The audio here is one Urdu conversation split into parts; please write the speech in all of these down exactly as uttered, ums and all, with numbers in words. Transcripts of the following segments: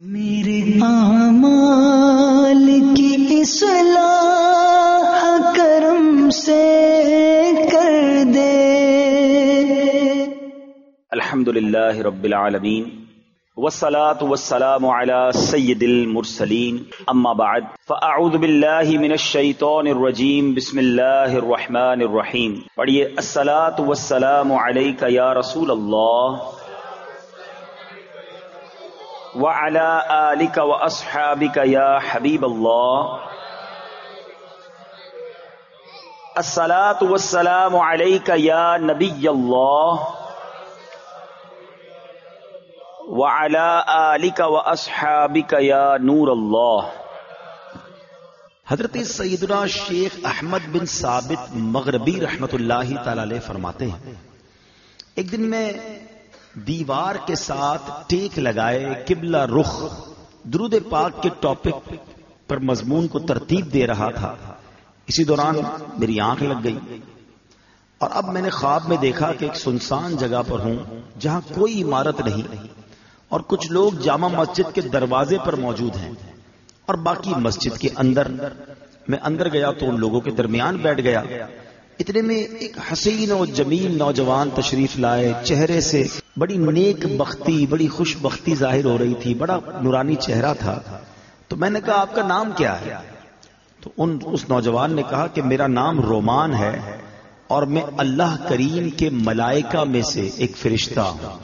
میرے اعمال کی اصلاح کرم سے کر دے. الحمدللہ رب العالمین والصلاة والسلام على سید المرسلین اما بعد فاعوذ باللہ من الشیطان الرجیم بسم اللہ الرحمن الرحیم. پڑھیے الصلاة والسلام علیک یا رسول اللہ وعلى آلک واصحابک یا حبیب اللہ. الصلاة والسلام علیک یا نبی اللہ وعلى آلک واصحابک یا نور اللہ. حضرت سیدنا شیخ احمد بن ثابت مغربی رحمت اللہ تعالی علیہ فرماتے ہیں، ایک دن میں دیوار کے ساتھ ٹیک لگائے قبلہ رخ درود پاک کے ٹاپک پر مضمون کو ترتیب دے رہا تھا. اسی دوران میری آنکھ لگ گئی اور اب میں نے خواب میں دیکھا کہ ایک سنسان جگہ پر ہوں جہاں کوئی عمارت نہیں اور کچھ لوگ جامع مسجد کے دروازے پر موجود ہیں اور باقی مسجد کے اندر. میں اندر گیا تو ان لوگوں کے درمیان بیٹھ گیا. اتنے میں ایک حسین و جمیل نوجوان تشریف لائے، چہرے سے بڑی نیک بختی بڑی خوش بختی ظاہر ہو رہی تھی، بڑا نورانی چہرہ تھا. تو میں نے کہا آپ کا نام کیا ہے؟ تو ان اس نوجوان نے کہا کہ میرا نام رومان ہے اور میں اللہ کریم کے ملائکہ میں سے ایک فرشتہ ہوں.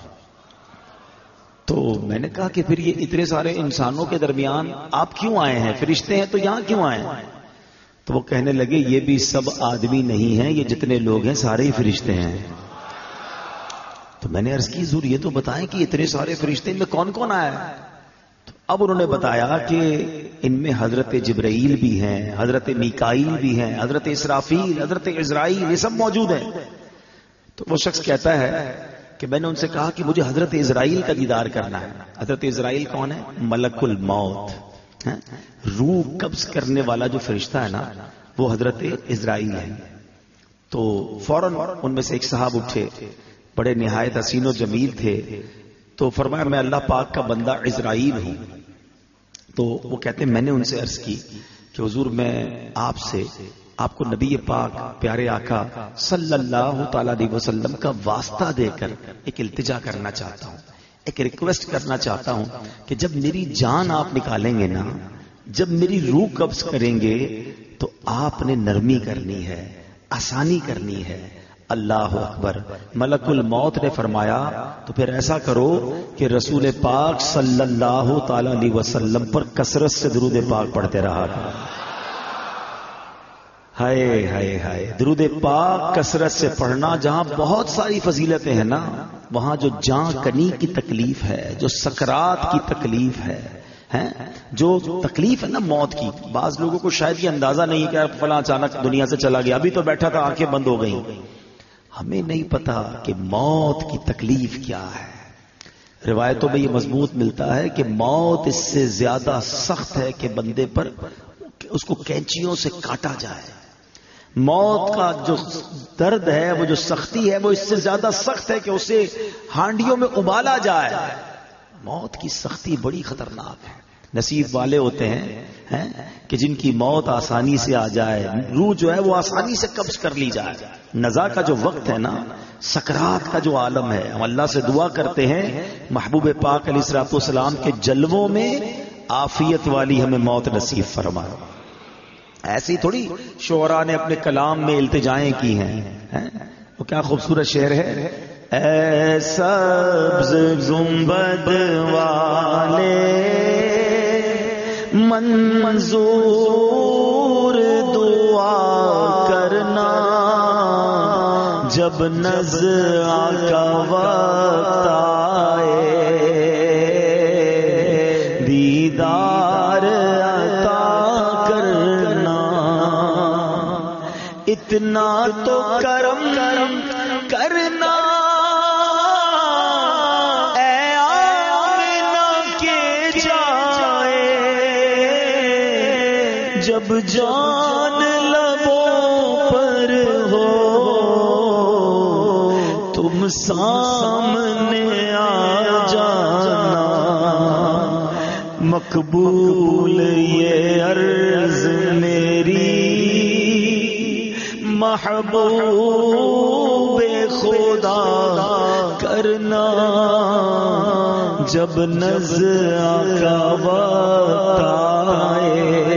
تو میں نے کہا کہ پھر یہ اتنے سارے انسانوں کے درمیان آپ کیوں آئے ہیں؟ فرشتے ہیں تو یہاں کیوں آئے ہیں؟ تو وہ کہنے لگے یہ بھی سب آدمی نہیں ہیں، یہ جتنے لوگ ہیں سارے ہی فرشتے ہیں. تو میں نے عرض کی حضور یہ تو بتائیں کہ اتنے سارے فرشتے میں کون کون آیا ہے؟ تو اب انہوں نے بتایا کہ ان میں حضرت جبرائیل بھی ہیں، حضرت میکائیل بھی ہیں، حضرت اسرافیل، حضرت عزرائیل، یہ سب موجود ہیں. تو وہ شخص کہتا ہے کہ میں نے ان سے کہا کہ مجھے حضرت عزرائیل کا دیدار کرنا ہے. حضرت عزرائیل کون ہے؟ ملک الموت، روح قبض کرنے والا جو فرشتہ ہے نا وہ حضرت عزرائیل ہے. تو فوراً ان میں سے ایک صاحب اٹھے، بڑے نہایت حسین و جمیل تھے. تو فرمایا میں اللہ پاک کا بندہ عزرائیل ہوں. تو وہ کہتے ہیں میں نے ان سے عرض کی کہ حضور میں آپ سے آپ کو نبی پاک پیارے آقا صلی اللہ تعالی علیہ وسلم کا واسطہ دے کر ایک التجا کرنا چاہتا ہوں، ایک ریکویسٹ کرنا چاہتا ہوں کہ جب میری جان آپ نکالیں گے نا، جب میری روح قبض کریں گے تو آپ نے نرمی کرنی ہے، آسانی کرنی ہے. اللہ اکبر. ملک الموت نے فرمایا تو پھر ایسا کرو کہ رسول پاک صلی اللہ تعالی علیہ وسلم پر کثرت سے درود پاک پڑھتے رہا کرو. ہائے ہائے ہائے، درود پاک کثرت سے پڑھنا. جہاں بہت ساری فضیلتیں ہیں نا وہاں جو جان کنی کی تکلیف ہے، جو سکرات کی تکلیف ہے، جو تکلیف ہے نا موت کی، بعض لوگوں کو شاید یہ اندازہ نہیں کہ فلاں اچانک دنیا سے چلا گیا، ابھی تو بیٹھا تھا آنکھیں بند ہو گئیں. ہمیں نہیں پتا کہ موت کی تکلیف کیا ہے. روایتوں میں یہ مضبوط ملتا ہے کہ موت اس سے زیادہ سخت ہے کہ بندے پر اس کو کینچیوں سے کاٹا جائے. موت کا جو درد ہے، وہ جو سختی ہے، وہ اس سے زیادہ سخت ہے کہ اسے ہانڈیوں میں ابالا جائے. موت کی سختی بڑی خطرناک ہے. نصیب والے ہوتے ہیں کہ جن کی موت آسانی سے آ جائے، روح جو ہے وہ آسانی سے قبض کر لی جائے. نزا کا جو وقت ہے نا، سکرات کا جو عالم ہے، ہم اللہ سے دعا کرتے ہیں محبوب پاک علیہ الصلوۃ والسلام کے جلووں میں عافیت والی ہمیں موت نصیب فرمائے. ایسی تھوڑی شعراء نے اپنے کلام میں التجائیں کی ہیں. وہ کیا خوبصورت شعر ہے، اے سبز گنبد والے منظور دعا کرنا، جب نزع کا وقت آئے دیدار عطا کرنا. اتنا تو کرم کرنا اے آمنہ کے جائے، جب جان لبوں پر ہو تم سامنے آ جانا. مقبول یہ عرض میری محبوب خدا کرنا، جب نزع کا وقت آئے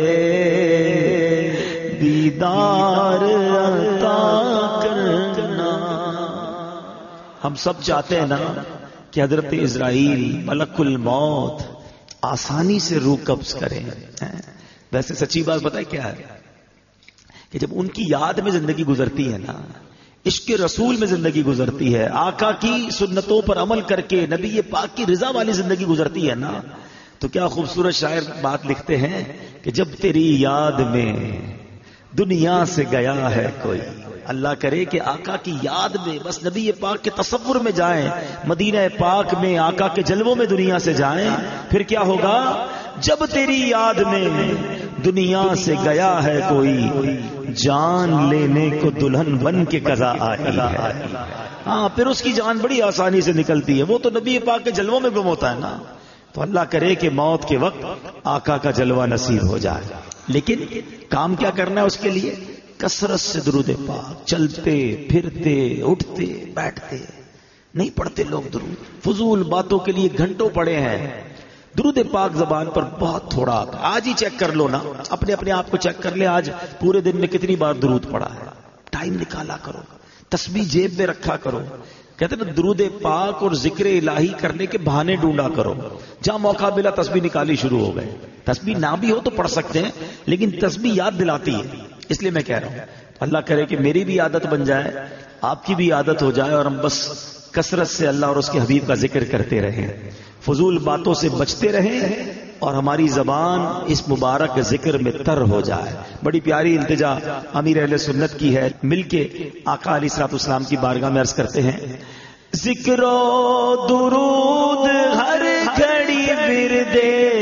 دیدار عطا کرنا۔ ہم سب چاہتے ہیں نا کہ حضرت اسرائیل ملک الموت آسانی سے روح قبض کریں، ویسے سچی بات بتائیں کیا ہے کہ جب ان کی یاد میں زندگی گزرتی ہے نا، عشق رسول میں زندگی گزرتی ہے، آقا کی سنتوں پر عمل کر کے نبی پاک کی رضا والی زندگی گزرتی ہے نا، تو کیا خوبصورت شاعر بات لکھتے ہیں کہ جب تیری یاد میں دنیا سے گیا ہے کوئی، اللہ کرے کہ آقا کی یاد میں بس نبی پاک کے تصور میں جائیں، مدینہ پاک میں آقا کے جلووں میں دنیا سے جائیں، پھر کیا ہوگا؟ جب تیری یاد میں دنیا سے گیا ہے کوئی، جان لینے کو دلہن بن کے قضا آئی ہے۔ ہاں پھر اس کی جان بڑی آسانی سے نکلتی ہے، وہ تو نبی پاک کے جلووں میں گم ہوتا ہے نا۔ تو اللہ کرے کہ موت کے وقت آقا کا جلوہ نصیب ہو جائے، لیکن کام کیا کرنا ہے اس کے لیے؟ کثرت سے درود پاک، چلتے پھرتے اٹھتے بیٹھتے نہیں پڑھتے لوگ درود، فضول باتوں کے لیے گھنٹوں پڑے ہیں، درود پاک زبان پر بہت تھوڑا آتا ہے۔ آج ہی چیک کر لو نا، اپنے اپنے آپ کو چیک کر لے، آج پورے دن میں کتنی بار درود پڑا ہے، ٹائم نکالا کرو، تسبیح جیب میں رکھا کرو، کہتے ہیں نا درود پاک اور ذکر الہی کرنے کے بہانے ڈھونڈا کرو، جہاں موقع ملا تسبیح نکالی شروع ہو گئے۔ تسبیح نہ بھی ہو تو پڑھ سکتے ہیں، لیکن تسبیح یاد دلاتی ہے، اس لیے میں کہہ رہا ہوں اللہ کرے کہ میری بھی عادت بن جائے، آپ کی بھی عادت ہو جائے، اور ہم بس کثرت سے اللہ اور اس کے حبیب کا ذکر کرتے رہیں، فضول باتوں سے بچتے رہیں، اور ہماری زبان اس مبارک ذکر میں تر ہو جائے۔ بڑی پیاری التجا امیر اہل سنت کی ہے، مل کے آقا علیہ الصلوۃ والسلام کی بارگاہ میں عرض کرتے ہیں، ذکر و درود ہر گھڑی ورد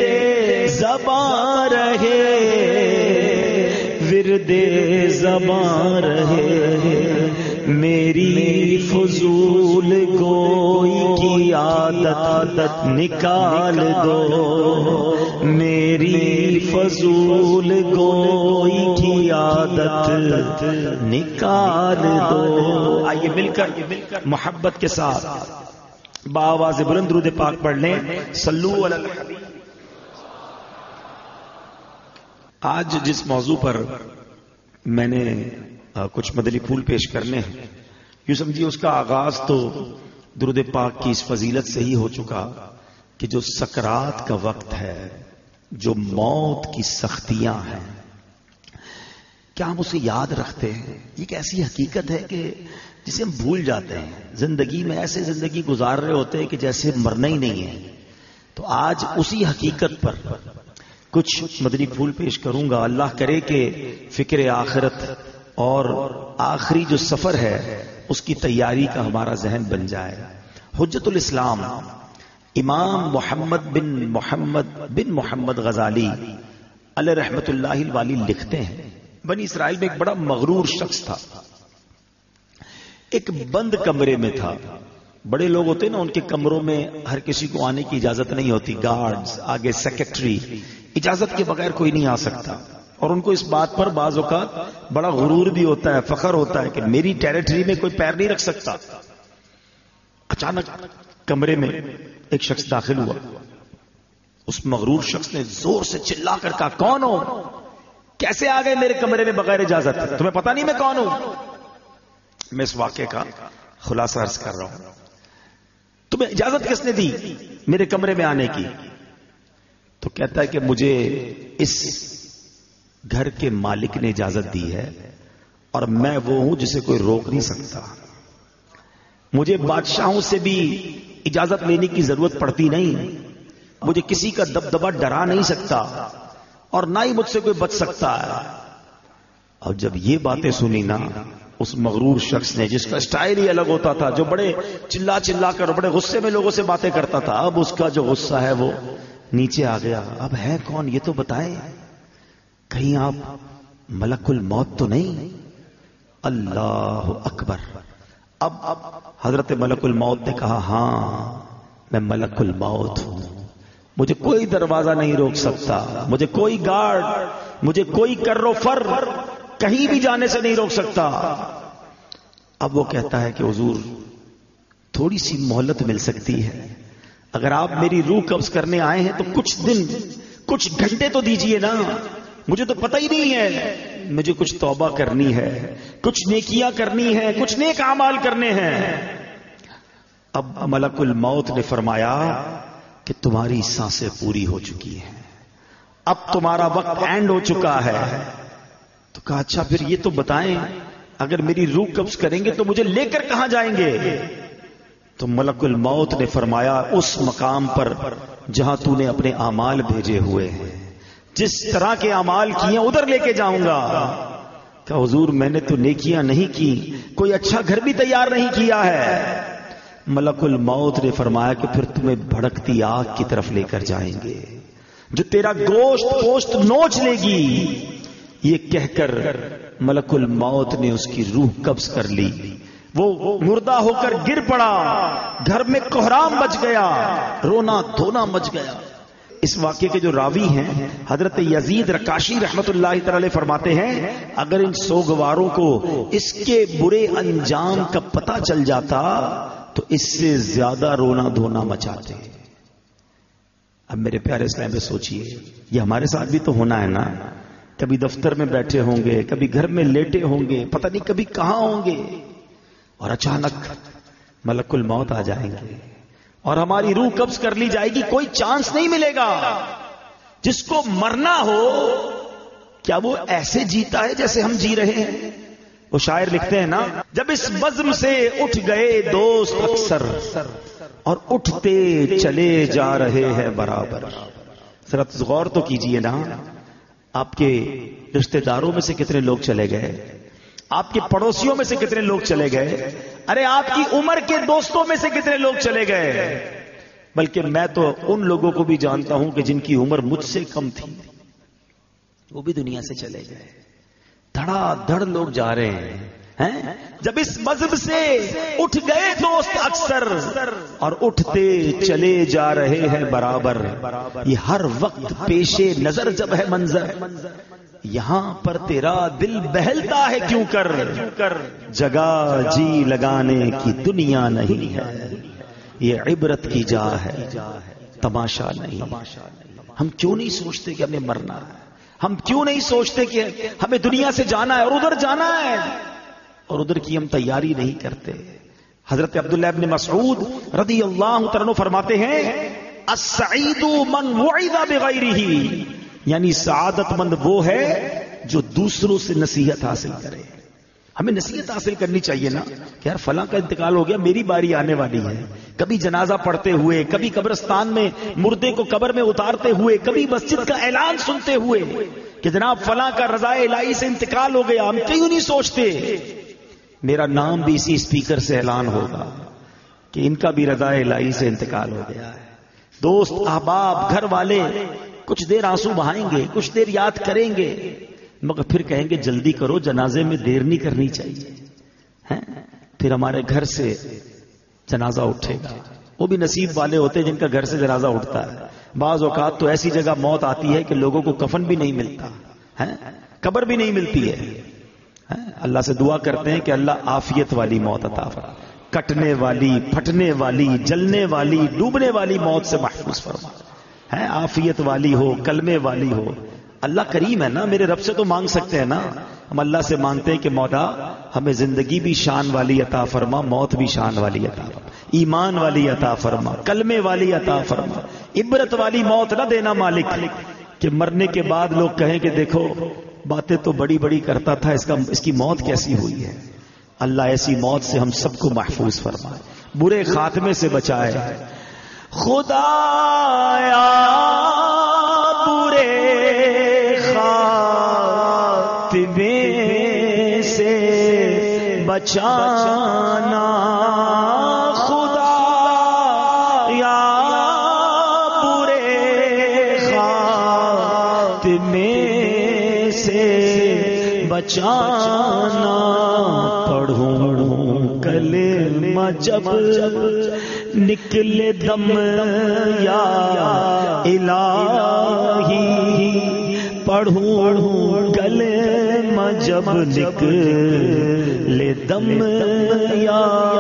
زبان رہے، ورد زبان رہے، میری فضول گوئی کی عادت نکال دو، میری فضول گوئی کی عادت نکال دو۔ آئیے مل کر محبت کے ساتھ بآواز بلند درود پاک پڑھ لیں، صلو علی الحبیب۔ آج جس موضوع پر میں نے کچھ مدنی پھول پیش کرنے ہیں، یوں سمجھیے اس کا آغاز تو درود پاک کی اس فضیلت سے ہی ہو چکا کہ جو سکرات کا وقت ہے، جو موت کی سختیاں ہیں، کیا ہم اسے یاد رکھتے ہیں؟ یہ ایک ایسی حقیقت ہے کہ جسے ہم بھول جاتے ہیں، زندگی میں ایسے زندگی گزار رہے ہوتے ہیں کہ جیسے مرنا ہی نہیں ہے۔ تو آج اسی حقیقت پر کچھ مدنی پھول پیش کروں گا، اللہ کرے کہ فکر آخرت اور آخری جو سفر ہے اس کی تیاری کا ہمارا ذہن بن جائے۔ حجت الاسلام امام محمد بن محمد بن محمد غزالی علیہ رحمت اللہ الوالی لکھتے ہیں، بنی اسرائیل میں ایک بڑا مغرور شخص تھا، ایک بند کمرے میں تھا۔ بڑے لوگ ہوتے ہیں نا، ان کے کمروں میں ہر کسی کو آنے کی اجازت نہیں ہوتی، گارڈز آگے سیکرٹری، اجازت کے بغیر کوئی نہیں آ سکتا، اور ان کو اس بات پر بعض اوقات بڑا غرور بھی ہوتا ہے، فخر ہوتا ہے کہ میری ٹیریٹری میں کوئی پیر نہیں رکھ سکتا۔ اچانک کمرے میں ایک شخص داخل ہوا، اس مغرور شخص نے زور سے چلا کر کہا، کون ہو؟ کیسے آ گئے میرے کمرے میں بغیر اجازت؟ تمہیں پتا نہیں میں کون ہوں؟ میں اس واقعے کا خلاصہ عرض کر رہا ہوں۔ تمہیں اجازت کس نے دی میرے کمرے میں آنے کی؟ تو کہتا ہے کہ مجھے اس گھر کے مالک نے اجازت دی ہے، اور میں وہ ہوں جسے کوئی روک نہیں سکتا۔ مجھے بادشاہوں سے بھی اجازت لینے کی ضرورت پڑتی نہیں، مجھے کسی کا دبدبہ ڈرا نہیں سکتا، اور نہ ہی مجھ سے کوئی بچ سکتا ہے۔ اور جب یہ باتیں سنی نا اس مغرور شخص نے، جس کا سٹائل ہی الگ ہوتا تھا، جو بڑے چلا چلا کر بڑے غصے میں لوگوں سے باتیں کرتا تھا، اب اس کا جو غصہ ہے وہ نیچے آ گیا۔ اب ہے کون یہ تو بتائیں، کہیں آپ ملک الموت تو نہیں؟ اللہ اکبر۔ اب حضرت ملک الموت نے کہا، ہاں میں ملک الموت ہوں، مجھے کوئی دروازہ نہیں روک سکتا، مجھے کوئی گارڈ، مجھے کوئی کر و فر کہیں بھی جانے سے نہیں روک سکتا۔ اب وہ کہتا ہے کہ حضور تھوڑی سی مہلت مل سکتی ہے، اگر آپ میری روح قبض کرنے آئے ہیں تو کچھ دن کچھ گھنٹے تو دیجئے نا، مجھے تو پتہ ہی نہیں ہے، مجھے کچھ توبہ کرنی ہے، کچھ نیکیاں کرنی ہے، کچھ نیک اعمال کرنے ہیں۔ اب ملک الموت نے فرمایا کہ تمہاری سانسیں پوری ہو چکی ہیں، اب تمہارا وقت اینڈ ہو چکا ہے۔ تو کہا اچھا پھر یہ تو بتائیں اگر میری روح قبض کریں گے تو مجھے لے کر کہاں جائیں گے؟ تو ملک الموت نے فرمایا اس مقام پر جہاں تو نے اپنے اعمال بھیجے ہوئے ہیں، جس طرح کے اعمال کیے ادھر لے کے جاؤں گا۔ کہ حضور میں نے تو نیکیاں نہیں کی، کوئی اچھا گھر بھی تیار نہیں کیا ہے۔ ملک الموت نے فرمایا کہ پھر تمہیں بھڑکتی آگ کی طرف لے کر جائیں گے جو تیرا گوشت پوشت نوچ لے گی۔ یہ کہہ کر ملک الموت نے اس کی روح قبض کر لی، وہ مردہ ہو کر گر پڑا، گھر میں کوہرام مچ گیا، رونا دھونا مچ گیا۔ اس واقعے کے جو راوی ہیں حضرت یزید رکاشی رحمت اللہ تعالی فرماتے ہیں اگر ان سوگواروں کو اس کے برے انجام کا پتہ چل جاتا تو اس سے زیادہ رونا دھونا مچاتے۔ اب میرے پیارے اسلام میں سوچئے یہ ہمارے ساتھ بھی تو ہونا ہے نا، کبھی دفتر میں بیٹھے ہوں گے، کبھی گھر میں لیٹے ہوں گے، پتہ نہیں کبھی کہاں ہوں گے، اور اچانک ملک الموت آ جائیں گے اور ہماری روح قبض کر لی جائے گی، کوئی چانس نہیں ملے گا۔ جس کو مرنا ہو کیا وہ ایسے جیتا ہے جیسے ہم جی رہے ہیں؟ وہ شاعر لکھتے ہیں نا، جب اس بزم سے اٹھ گئے دوست اکثر اور اٹھتے چلے جا رہے ہیں برابر۔ ذرا غور تو کیجئے نا، آپ کے رشتہ داروں میں سے کتنے لوگ چلے گئے، آپ کے پڑوسیوں میں سے کتنے لوگ چلے گئے، ارے آپ کی عمر کے دوستوں میں سے کتنے لوگ چلے گئے۔ بلکہ میں تو ان لوگوں کو بھی جانتا ہوں کہ جن کی عمر مجھ سے کم تھی، وہ بھی دنیا سے چلے گئے۔ دھڑا دھڑ لوگ جا رہے ہیں۔ جب اس مذہب سے اٹھ گئے دوست اکثر اور اٹھتے چلے جا رہے ہیں برابر، یہ ہر وقت پیش نظر جب ہے منظر، یہاں پر تیرا دل بہلتا ہے کیوں کر، جگہ جی لگانے کی دنیا نہیں ہے، یہ عبرت کی جا ہے تماشا نہیں۔ ہم کیوں نہیں سوچتے کہ ہمیں مرنا ہے؟ ہم کیوں نہیں سوچتے کہ ہمیں دنیا سے جانا ہے اور ادھر جانا ہے، اور ادھر کی ہم تیاری نہیں کرتے؟ حضرت عبداللہ ابن مسعود رضی اللہ عنہ فرماتے ہیں السعید من وعظ بغیرہ، یعنی سعادت مند وہ ہے جو دوسروں سے نصیحت حاصل کرے۔ ہمیں نصیحت حاصل کرنی چاہیے نا کہ یار فلاں کا انتقال ہو گیا، میری باری آنے والی ہے۔ کبھی جنازہ پڑھتے ہوئے، کبھی قبرستان میں مردے کو قبر میں اتارتے ہوئے، کبھی مسجد کا اعلان سنتے ہوئے کہ جناب فلاں کا رضائے الہی سے انتقال ہو گیا، ہم کیوں نہیں سوچتے میرا نام بھی اسی اسپیکر سے اعلان ہوگا کہ ان کا بھی رضائے الہی سے انتقال ہو گیا ہے۔ دوست احباب گھر والے کچھ دیر آنسو بہائیں گے، کچھ دیر یاد کریں گے، مگر پھر کہیں گے جلدی کرو، جنازے میں دیر نہیں کرنی چاہیے۔ پھر ہمارے گھر سے جنازہ اٹھے گا، وہ بھی نصیب والے ہوتے ہیں جن کا گھر سے جنازہ اٹھتا ہے۔ بعض اوقات تو ایسی جگہ موت آتی ہے کہ لوگوں کو کفن بھی نہیں ملتا، قبر بھی نہیں ملتی ہے۔ اللہ سے دعا کرتے ہیں کہ اللہ عافیت والی موت عطا فرما، کٹنے والی، پھٹنے والی، جلنے والی، ڈوبنے والی موت سے محفوظ فرما، ہے عافیت والی ہو، کلمے والی ہو۔ اللہ کریم ہے نا، میرے رب سے تو مانگ سکتے ہیں نا، ہم اللہ سے مانگتے ہیں کہ مولا ہمیں زندگی بھی شان والی عطا فرما، موت بھی شان والی عطا فرما، ایمان والی عطا فرما، کلمے والی عطا فرما، عبرت والی موت نہ دینا مالک کہ مرنے کے بعد لوگ کہیں کہ دیکھو باتیں تو بڑی بڑی کرتا تھا، اس کا اس کی موت کیسی ہوئی ہے۔ اللہ ایسی موت سے ہم سب کو محفوظ فرمائے، برے خاتمے سے بچائے۔ خدایا برے خاتمے سے بچانا، خدا یا برے خاتمے سے بچانا، پڑھوں کلمہ جب نکلے دم یا الہی، پڑھوں کلمہ جب نکلے دم یا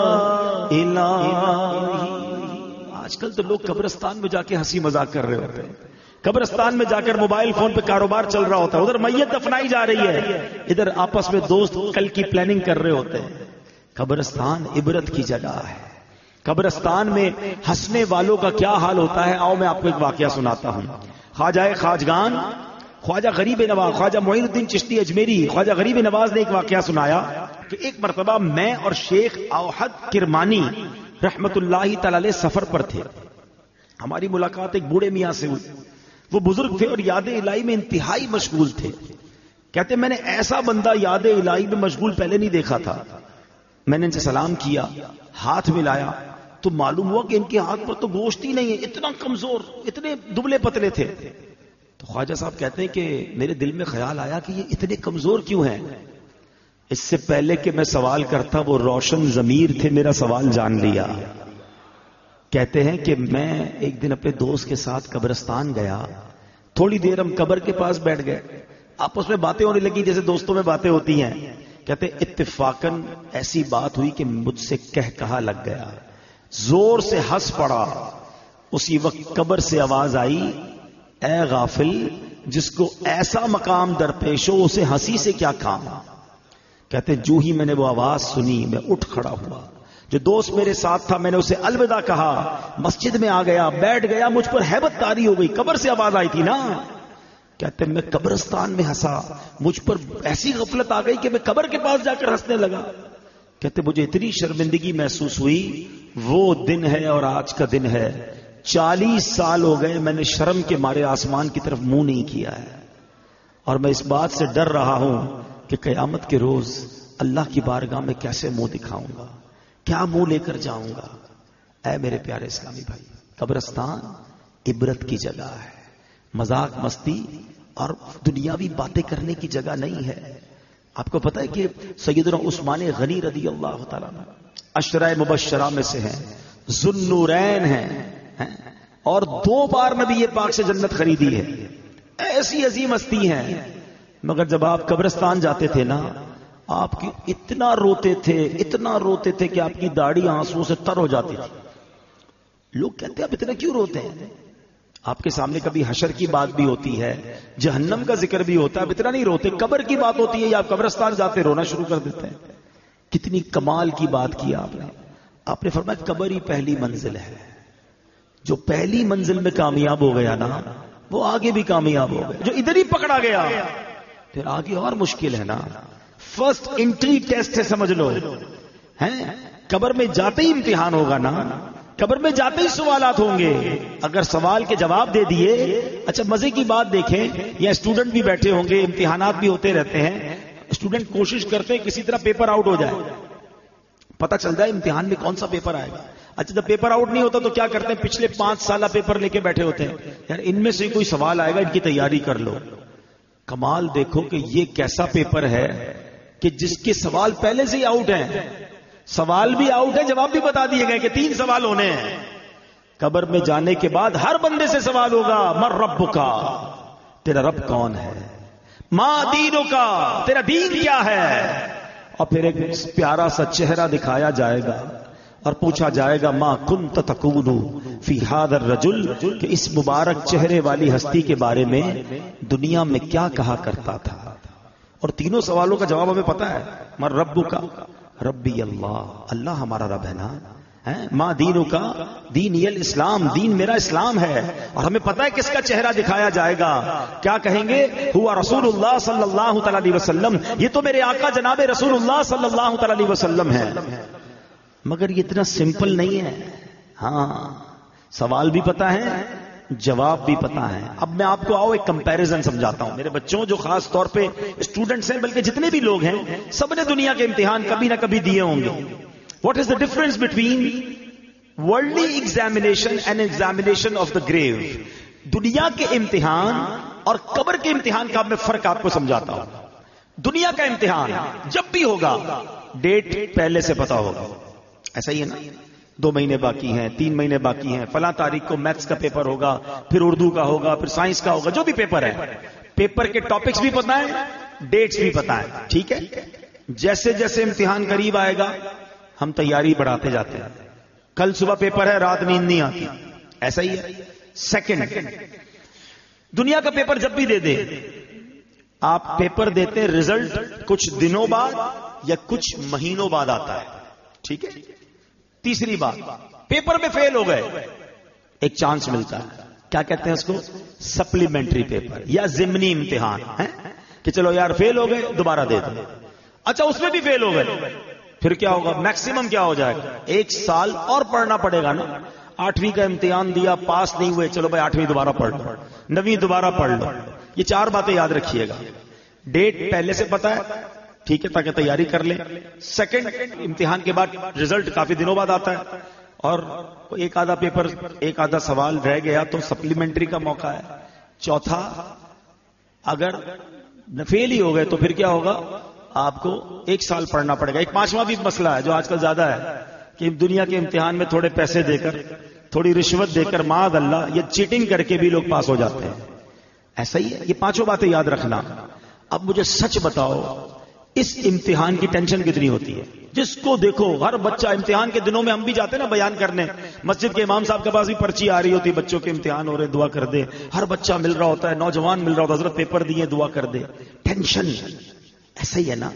الہی۔ آج کل تو لوگ قبرستان میں جا کے ہنسی مذاق کر رہے ہوتے ہیں، قبرستان میں جا کر موبائل فون پہ کاروبار چل رہا ہوتا ہے، ادھر میت دفنائی جا رہی ہے، ادھر آپس میں دوست کل کی پلاننگ کر رہے ہوتے ہیں۔ قبرستان عبرت کی جگہ ہے، قبرستان میں ہنسنے والوں کا کیا حال ہوتا ہے، آؤ میں آپ کو ایک واقعہ سناتا ہوں۔ خواجہ خواجگان خواجہ غریب نواز، خواجہ معین الدین چشتی اجمیری، خواجہ غریب نواز نے ایک واقعہ سنایا کہ ایک مرتبہ میں اور شیخ اوحد کرمانی رحمت اللہ تعالی علیہ سفر پر تھے، ہماری ملاقات ایک بوڑھے میاں سے ہوئی، وہ بزرگ تھے اور یاد الہی میں انتہائی مشغول تھے۔ کہتے میں نے ایسا بندہ یاد الہی میں مشغول پہلے نہیں دیکھا تھا۔ میں نے ان سے سلام کیا، ہاتھ ملایا تو معلوم ہوا کہ ان کے ہاتھ پر تو گوشت ہی نہیں ہے، اتنا کمزور، اتنے دبلے پتلے تھے۔ تو خواجہ صاحب کہتے ہیں کہ میرے دل میں خیال آیا کہ یہ اتنے کمزور کیوں ہیں؟ اس سے پہلے کہ میں سوال کرتا وہ روشن ضمیر تھے، میرا سوال جان لیا۔ کہتے ہیں کہ میں ایک دن اپنے دوست کے ساتھ قبرستان گیا، تھوڑی دیر ہم قبر کے پاس بیٹھ گئے، آپس میں باتیں ہونے لگی جیسے دوستوں میں باتیں ہوتی ہیں۔ کہتے اتفاقاً ایسی بات ہوئی کہ مجھ سے کہہ کہا لگ گیا، زور سے ہنس پڑا۔ اسی وقت قبر سے آواز آئی، اے غافل، جس کو ایسا مقام درپیش ہو اسے ہنسی سے کیا کام۔ کہتے جو ہی میں نے وہ آواز سنی میں اٹھ کھڑا ہوا، جو دوست میرے ساتھ تھا میں نے اسے الوداع کہا، مسجد میں آ گیا، بیٹھ گیا، مجھ پر ہیبت طاری ہو گئی، قبر سے آواز آئی تھی نا۔ کہتے میں قبرستان میں ہنسا، مجھ پر ایسی غفلت آ گئی کہ میں قبر کے پاس جا کر ہنسنے لگا۔ کہتے مجھے اتنی شرمندگی محسوس ہوئی، وہ دن ہے اور آج کا دن ہے، چالیس سال ہو گئے میں نے شرم کے مارے آسمان کی طرف منہ نہیں کیا ہے، اور میں اس بات سے ڈر رہا ہوں کہ قیامت کے روز اللہ کی بارگاہ میں کیسے منہ دکھاؤں گا، کیا منہ لے کر جاؤں گا۔ اے میرے پیارے اسلامی بھائی، قبرستان عبرت کی جگہ ہے، مذاق مستی اور دنیاوی باتیں کرنے کی جگہ نہیں ہے۔ آپ کو پتہ ہے کہ سیدنا عثمان غنی رضی اللہ تعالیٰ عنہ عشرہ مبشرہ میں سے ہیں، ذوالنورین ہیں، اور دو بار نبی پاک سے جنت خریدی ہے، ایسی عظیم ہستی ہیں۔ مگر جب آپ قبرستان جاتے تھے نا، آپ کی اتنا روتے تھے اتنا روتے تھے کہ آپ کی داڑھی آنسو سے تر ہو جاتی تھی۔ لوگ کہتے ہیں آپ اتنا کیوں روتے ہیں؟ آپ کے سامنے کبھی حشر کی بات بھی ہوتی ہے، جہنم کا ذکر بھی ہوتا ہے، اب اتنا نہیں روتے، قبر کی بات ہوتی ہے یا آپ قبرستان جاتے رونا شروع کر دیتے ہیں۔ کتنی کمال کی بات کی آپ نے۔ آپ نے فرمایا قبر ہی پہلی منزل ہے، جو پہلی منزل میں کامیاب ہو گیا نا وہ آگے بھی کامیاب ہو گیا، جو ادھر ہی پکڑا گیا پھر آگے اور مشکل ہے نا۔ فرسٹ انٹری ٹیسٹ ہے سمجھ لو، ہیں قبر میں جاتے ہی امتحان ہوگا نا، قبر میں جاتے ہی سوالات ہوں گے۔ اگر سوال کے جواب دے دیے، اچھا مزے کی بات دیکھیں، یا اسٹوڈنٹ بھی بیٹھے ہوں گے، امتحانات بھی ہوتے رہتے ہیں، اسٹوڈنٹ کوشش کرتے ہیں کسی طرح پیپر آؤٹ ہو جائے، پتہ چل جائے امتحان میں کون سا پیپر آئے گا۔ اچھا جب پیپر آؤٹ نہیں ہوتا تو کیا کرتے ہیں، پچھلے پانچ سالہ پیپر لے کے بیٹھے ہوتے ہیں، یار ان میں سے کوئی سوال آئے گا، ان کی تیاری کر لو۔ کمال دیکھو کہ یہ کیسا پیپر ہے کہ جس کے سوال پہلے سے ہی آؤٹ ہیں، سوال بھی آؤٹ ہے، جواب بھی بتا دیے گئے کہ تین سوال ہونے ہیں۔ قبر میں جانے کے بعد ہر بندے سے سوال ہوگا، مر ربک، تیرا رب کون ہے، ما دینک، تیرا دین کیا ہے، اور پھر ایک پیارا سا چہرہ دکھایا جائے گا اور پوچھا جائے گا ما کنت تقول فی ھذا الرجل، کہ اس مبارک چہرے والی ہستی کے بارے میں دنیا میں کیا کہا کرتا تھا۔ اور تینوں سوالوں کا جواب ہمیں پتا ہے، مر ربک، ربی اللہ، اللہ ہمارا رب ہے نا، ماں دینوں کا، دین یہ الاسلام، دین میرا اسلام ہے۔ اور ہمیں پتہ ہے کس کا چہرہ دکھایا جائے گا، کیا کہیں گے، ہوا رسول اللہ صلی اللہ تعالی علیہ وسلم، یہ تو میرے آقا جناب رسول اللہ صلی اللہ تعالی علیہ وسلم ہے۔ مگر یہ اتنا سمپل نہیں ہے، ہاں سوال بھی پتا ہے، جواب بھی پتا ہے۔ اب میں آپ کو آؤ ایک کمپیریزن سمجھاتا ہوں، میرے بچوں جو خاص طور پہ اسٹوڈنٹس ہیں، بلکہ جتنے بھی لوگ ہیں، سب نے دنیا کے امتحان کبھی نہ کبھی دیے ہوں گے۔ What is the difference between worldly examination and examination of the grave؟ دنیا کے امتحان اور قبر کے امتحان کا میں فرق آپ کو سمجھاتا ہوں۔ دنیا کا امتحان جب بھی ہوگا ڈیٹ پہلے سے پتا ہوگا. ایسا ہی ہے نا, دو مہینے باقی ہیں, تین مہینے باقی ہیں, فلاں تاریخ کو میتھس کا پیپر ہوگا, پھر اردو کا ہوگا, پھر سائنس کا ہوگا, جو بھی پیپر ہے, پیپر کے ٹاپکس بھی پتا ہے, ڈیٹس بھی پتا ہے. ٹھیک ہے, جیسے جیسے امتحان قریب آئے گا ہم تیاری بڑھاتے جاتے ہیں. کل صبح پیپر ہے, رات نیند نہیں آتی, ایسا ہی ہے. سیکنڈ, دنیا کا پیپر جب بھی دے دے, آپ پیپر دیتے ہیں, رزلٹ کچھ دنوں بعد یا کچھ مہینوں بعد آتا ہے. ٹھیک ہے. تیسری بات, پیپر میں فیل ہو گئے, ایک چانس ملتا ہے, کیا کہتے ہیں اس کو, سپلیمنٹری پیپر یا ضمنی امتحان ہے, کہ چلو یار فیل ہو گئے دوبارہ دے دو. اچھا اس میں بھی فیل ہو گئے, پھر کیا ہوگا, میکسیمم کیا ہو جائے گا, ایک سال اور پڑھنا پڑے گا نا. آٹھویں کا امتحان دیا, پاس نہیں ہوئے, چلو بھائی آٹھویں دوبارہ پڑھ لو, نویں دوبارہ پڑھ لو. یہ چار باتیں یاد رکھیے گا. ڈیٹ پہلے سے پتا ہے, ٹھیک ہے, تاکہ تیاری کر لیں. سیکنڈ, امتحان کے بعد رزلٹ کافی دنوں بعد آتا ہے, اور ایک آدھا پیپر, ایک آدھا سوال رہ گیا تو سپلیمنٹری کا موقع ہے. چوتھا, اگر فیل ہی ہو گئے تو پھر کیا ہوگا, آپ کو ایک سال پڑھنا پڑے گا. ایک پانچواں بھی مسئلہ ہے جو آج کل زیادہ ہے, کہ دنیا کے امتحان میں تھوڑے پیسے دے کر, تھوڑی رشوت دے کر, معاذ اللہ, یہ چیٹنگ کر کے بھی لوگ پاس ہو جاتے ہیں. ایسا ہی ہے. یہ پانچوں باتیں یاد رکھنا. اب مجھے سچ بتاؤ, اس امتحان کی ٹینشن کتنی ہوتی ہے؟ جس کو دیکھو, ہر بچہ, امتحان کے دنوں میں ہم بھی جاتے ہیں نا بیان کرنے, مسجد کے امام صاحب کے پاس بھی پرچی آ رہی ہوتی, بچوں کے امتحان ہو رہے, دعا کر دے. ہر بچہ مل رہا ہوتا ہے, نوجوان مل رہا ہوتا ہے, حضرت پیپر دیے, دعا کر دے. ٹینشن ایسا ہی ہے نا.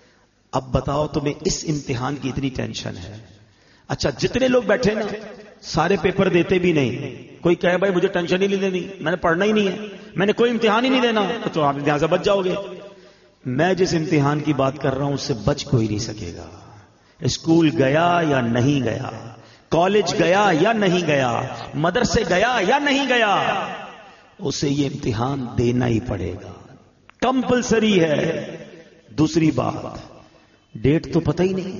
اب بتاؤ تمہیں اس امتحان کی اتنی ٹینشن ہے. اچھا, جتنے لوگ بیٹھے نا سارے پیپر دیتے بھی نہیں. کوئی کہے بھائی مجھے ٹینشن ہی نہیں لینی, میں نے پڑھنا ہی نہیں ہے, میں نے کوئی امتحان ہی نہیں دینا, تو آپ امتحان سے بچ جاؤ گے. میں جس امتحان کی بات کر رہا ہوں اس سے بچ کوئی نہیں سکے گا. اسکول گیا یا نہیں گیا, کالج گیا یا نہیں گیا, مدرسے گیا یا نہیں گیا, اسے یہ امتحان دینا ہی پڑے گا, کمپلسری ہے. دوسری بات, ڈیٹ تو پتہ ہی نہیں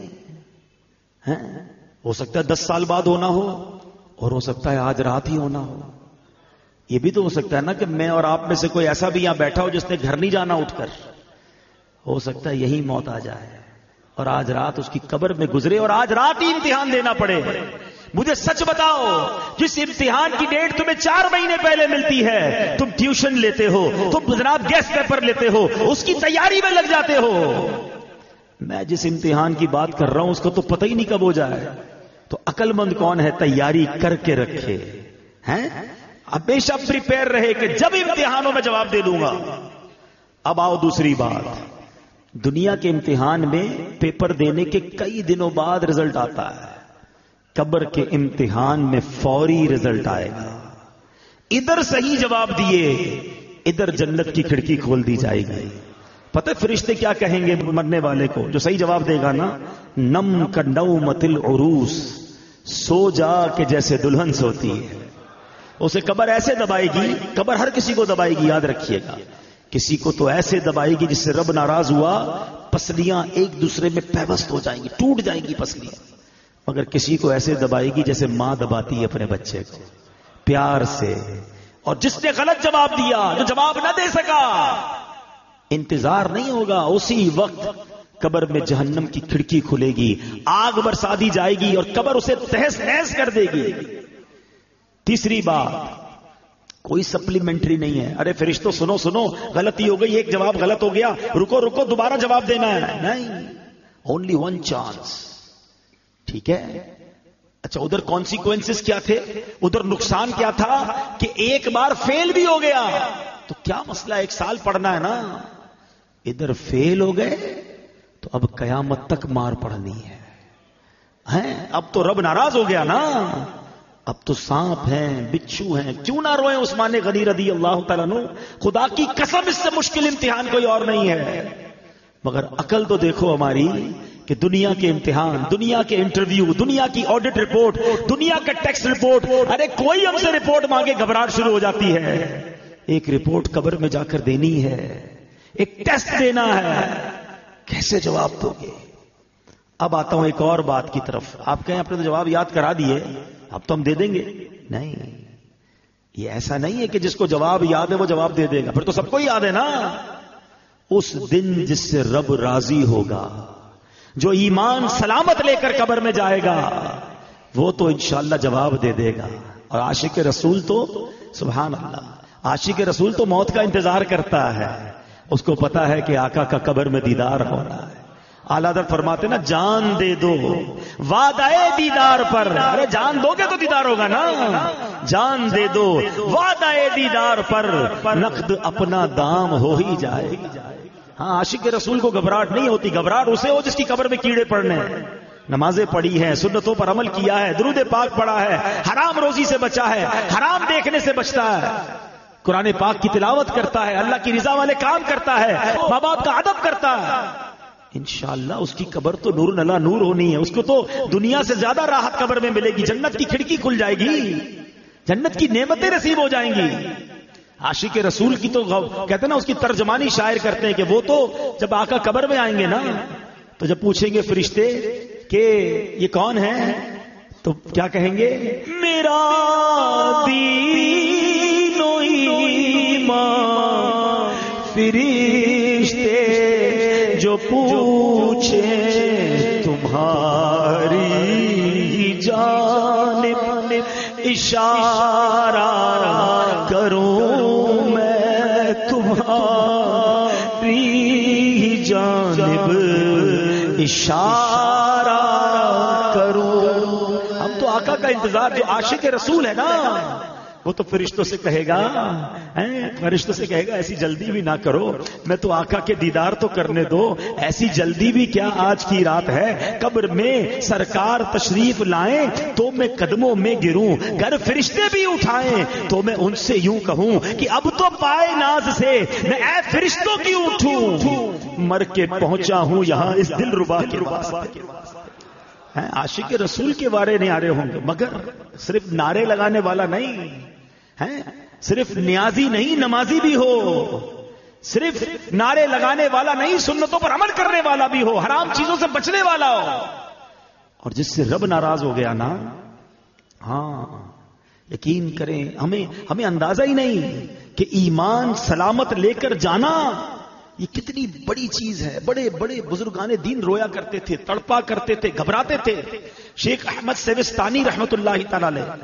ہے, ہو سکتا ہے دس سال بعد ہونا ہو, اور ہو سکتا ہے آج رات ہی ہونا ہو. یہ بھی تو ہو سکتا ہے نا کہ میں اور آپ میں سے کوئی ایسا بھی یہاں بیٹھا ہو جس نے گھر نہیں جانا اٹھ کر. ہو سکتا ہے یہی موت آ جائے اور آج رات اس کی قبر میں گزرے اور آج رات ہی امتحان دینا پڑے. مجھے سچ بتاؤ, جس امتحان کی ڈیٹ تمہیں چار مہینے پہلے ملتی ہے, تم ٹیوشن لیتے ہو, تم جناب گیسٹ پیپر لیتے ہو, اس کی تیاری میں لگ جاتے ہو. میں جس امتحان کی بات کر رہا ہوں اس کو تو پتہ ہی نہیں کب ہو جائے. تو عقل مند کون ہے, تیاری کر کے رکھے ہیں, ہمیشہ پریپیئر رہے کہ جب امتحانوں میں جواب دے دوں گا. اب آؤ دوسری بات, دنیا کے امتحان میں پیپر دینے کے کئی دنوں بعد رزلٹ آتا ہے. قبر کے امتحان میں فوری رزلٹ آئے گا. ادھر صحیح جواب دیے, ادھر جنت کی کھڑکی کھول دی جائے گی. پتہ فرشتے کیا کہیں گے مرنے والے کو جو صحیح جواب دے گا نا, نم کا نومت العروس, سو جا کے جیسے دلہن سوتی ہے. اسے قبر ایسے دبائے گی, قبر ہر کسی کو دبائے گی, یاد رکھیے گا. کسی کو تو ایسے دبائے گی جس سے رب ناراض ہوا, پسلیاں ایک دوسرے میں پیوست ہو جائیں گی, ٹوٹ جائیں گی پسلیاں. مگر کسی کو ایسے دبائے گی جیسے ماں دباتی ہے اپنے بچے کو, پیار سے. اور جس نے غلط جواب دیا, جو جواب نہ دے سکا, انتظار نہیں ہوگا, اسی وقت قبر میں جہنم کی کھڑکی کھلے گی, آگ برسا دی جائے گی اور قبر اسے تہس نہس کر دے گی. تیسری بات, کوئی سپلیمنٹری نہیں ہے. ارے فرشتوں سنو سنو, غلطی ہو گئی, ایک جواب غلط ہو گیا, رکو رکو دوبارہ جواب دینا ہے. نہیں, اونلی ون چانس. ٹھیک ہے. اچھا, ادھر کانسیکوینسز کیا تھے, ادھر نقصان کیا تھا کہ ایک بار فیل بھی ہو گیا تو کیا مسئلہ, ایک سال پڑھنا ہے نا. ادھر فیل ہو گئے تو اب قیامت تک مار پڑنی ہے. ہیں, اب تو رب ناراض ہو گیا نا, اب تو سانپ ہیں, بچھو ہیں. کیوں نہ روئیں عثمان غنی رضی اللہ تعالیٰ عنہ, خدا کی قسم اس سے مشکل امتحان کوئی اور نہیں ہے. مگر عقل تو دیکھو ہماری, کہ دنیا کے امتحان, دنیا کے انٹرویو, دنیا کی آڈٹ رپورٹ, دنیا کا ٹیکس رپورٹ, ارے کوئی ہم سے رپورٹ مانگے گھبراہٹ شروع ہو جاتی ہے. ایک رپورٹ قبر میں جا کر دینی ہے, ایک ٹیسٹ دینا ہے, کیسے جواب دو گے. اب آتا ہوں ایک اور بات کی طرف. آپ کہیں آپ نے تو جواب یاد کرا دیے, اب تو ہم دے دیں گے. نہیں, یہ ایسا نہیں ہے کہ جس کو جواب یاد ہے وہ جواب دے دے گا, پھر تو سب کو یاد ہے نا. اس دن جس سے رب راضی ہوگا، جو ایمان سلامت لے کر قبر میں جائے گا، وہ تو انشاءاللہ جواب دے دے گا. اور عاشق رسول تو سبحان اللہ، عاشق رسول تو موت کا انتظار کرتا ہے. اس کو پتا ہے کہ آقا کا قبر میں دیدار ہو رہا ہے. اعلیٰ حضرت فرماتے نا جان دے دو وعدہ دیدار پر. ارے جان دو گے تو دیدار ہوگا نا. جان دے دو وعدہ دیدار پر، نقد اپنا دام ہو ہی جائے. ہاں عاشق رسول کو گھبراہٹ نہیں ہوتی. گھبراہٹ اسے ہو جس کی قبر میں کیڑے پڑنے ہیں. نمازیں پڑھی ہیں، سنتوں پر عمل کیا ہے، درود پاک پڑھا ہے، حرام روزی سے بچا ہے، حرام دیکھنے سے بچتا ہے، قرآن پاک کی تلاوت کرتا ہے، اللہ کی رضا والے کام کرتا ہے، ماں باپ کا ادب کرتا ہے. انشاءاللہ اس کی قبر تو نور نلا نور ہونی ہے. اس کو تو دنیا سے زیادہ راحت قبر میں ملے گی. جنت کی کھڑکی کھل جائے گی، جنت کی نعمتیں نصیب ہو جائیں گی. عاشق رسول کی تو کہتے ہیں نا، اس کی ترجمانی شاعر کرتے ہیں کہ وہ تو جب آقا قبر میں آئیں گے نا، تو جب پوچھیں گے فرشتے کہ یہ کون ہے، تو کیا کہیں گے؟ میرا دین و ایمان فرشتے جو پوچھے تمہاری جانب، اشارہ کروں میں تمہاری جانب، اشارہ کروں. ہم تو آقا کا انتظار، جو عاشق رسول ہے نا وہ تو فرشتوں سے کہے گا، فرشتوں سے کہے گا ایسی جلدی بھی نہ کرو، میں تو آقا کے دیدار تو کرنے دو. ایسی جلدی بھی کیا، آج کی رات ہے، قبر میں سرکار تشریف لائیں تو میں قدموں میں گروں، گر فرشتے بھی اٹھائیں تو میں ان سے یوں کہوں کہ اب تو پائے ناز سے میں اے فرشتوں کی اٹھوں، مر کے پہنچا ہوں یہاں اس دل ربا کے واسطے. عاشق رسول کے بارے نہیں آ رہے ہوں گے، مگر صرف نعرے لگانے والا نہیں ہے، صرف نیازی نہیں نمازی بھی ہو، صرف نعرے لگانے والا نہیں سنتوں پر عمل کرنے والا بھی ہو، حرام چیزوں سے بچنے والا ہو. اور جس سے رب ناراض ہو گیا نا، ہاں یقین کریں ہمیں ہمیں اندازہ ہی نہیں کہ ایمان سلامت لے کر جانا یہ کتنی بڑی چیز ہے. بڑے بڑے بزرگان دین رویا کرتے تھے، تڑپا کرتے تھے، گھبراتے تھے. شیخ احمد سیوستانی رحمت اللہ تعالی علیہ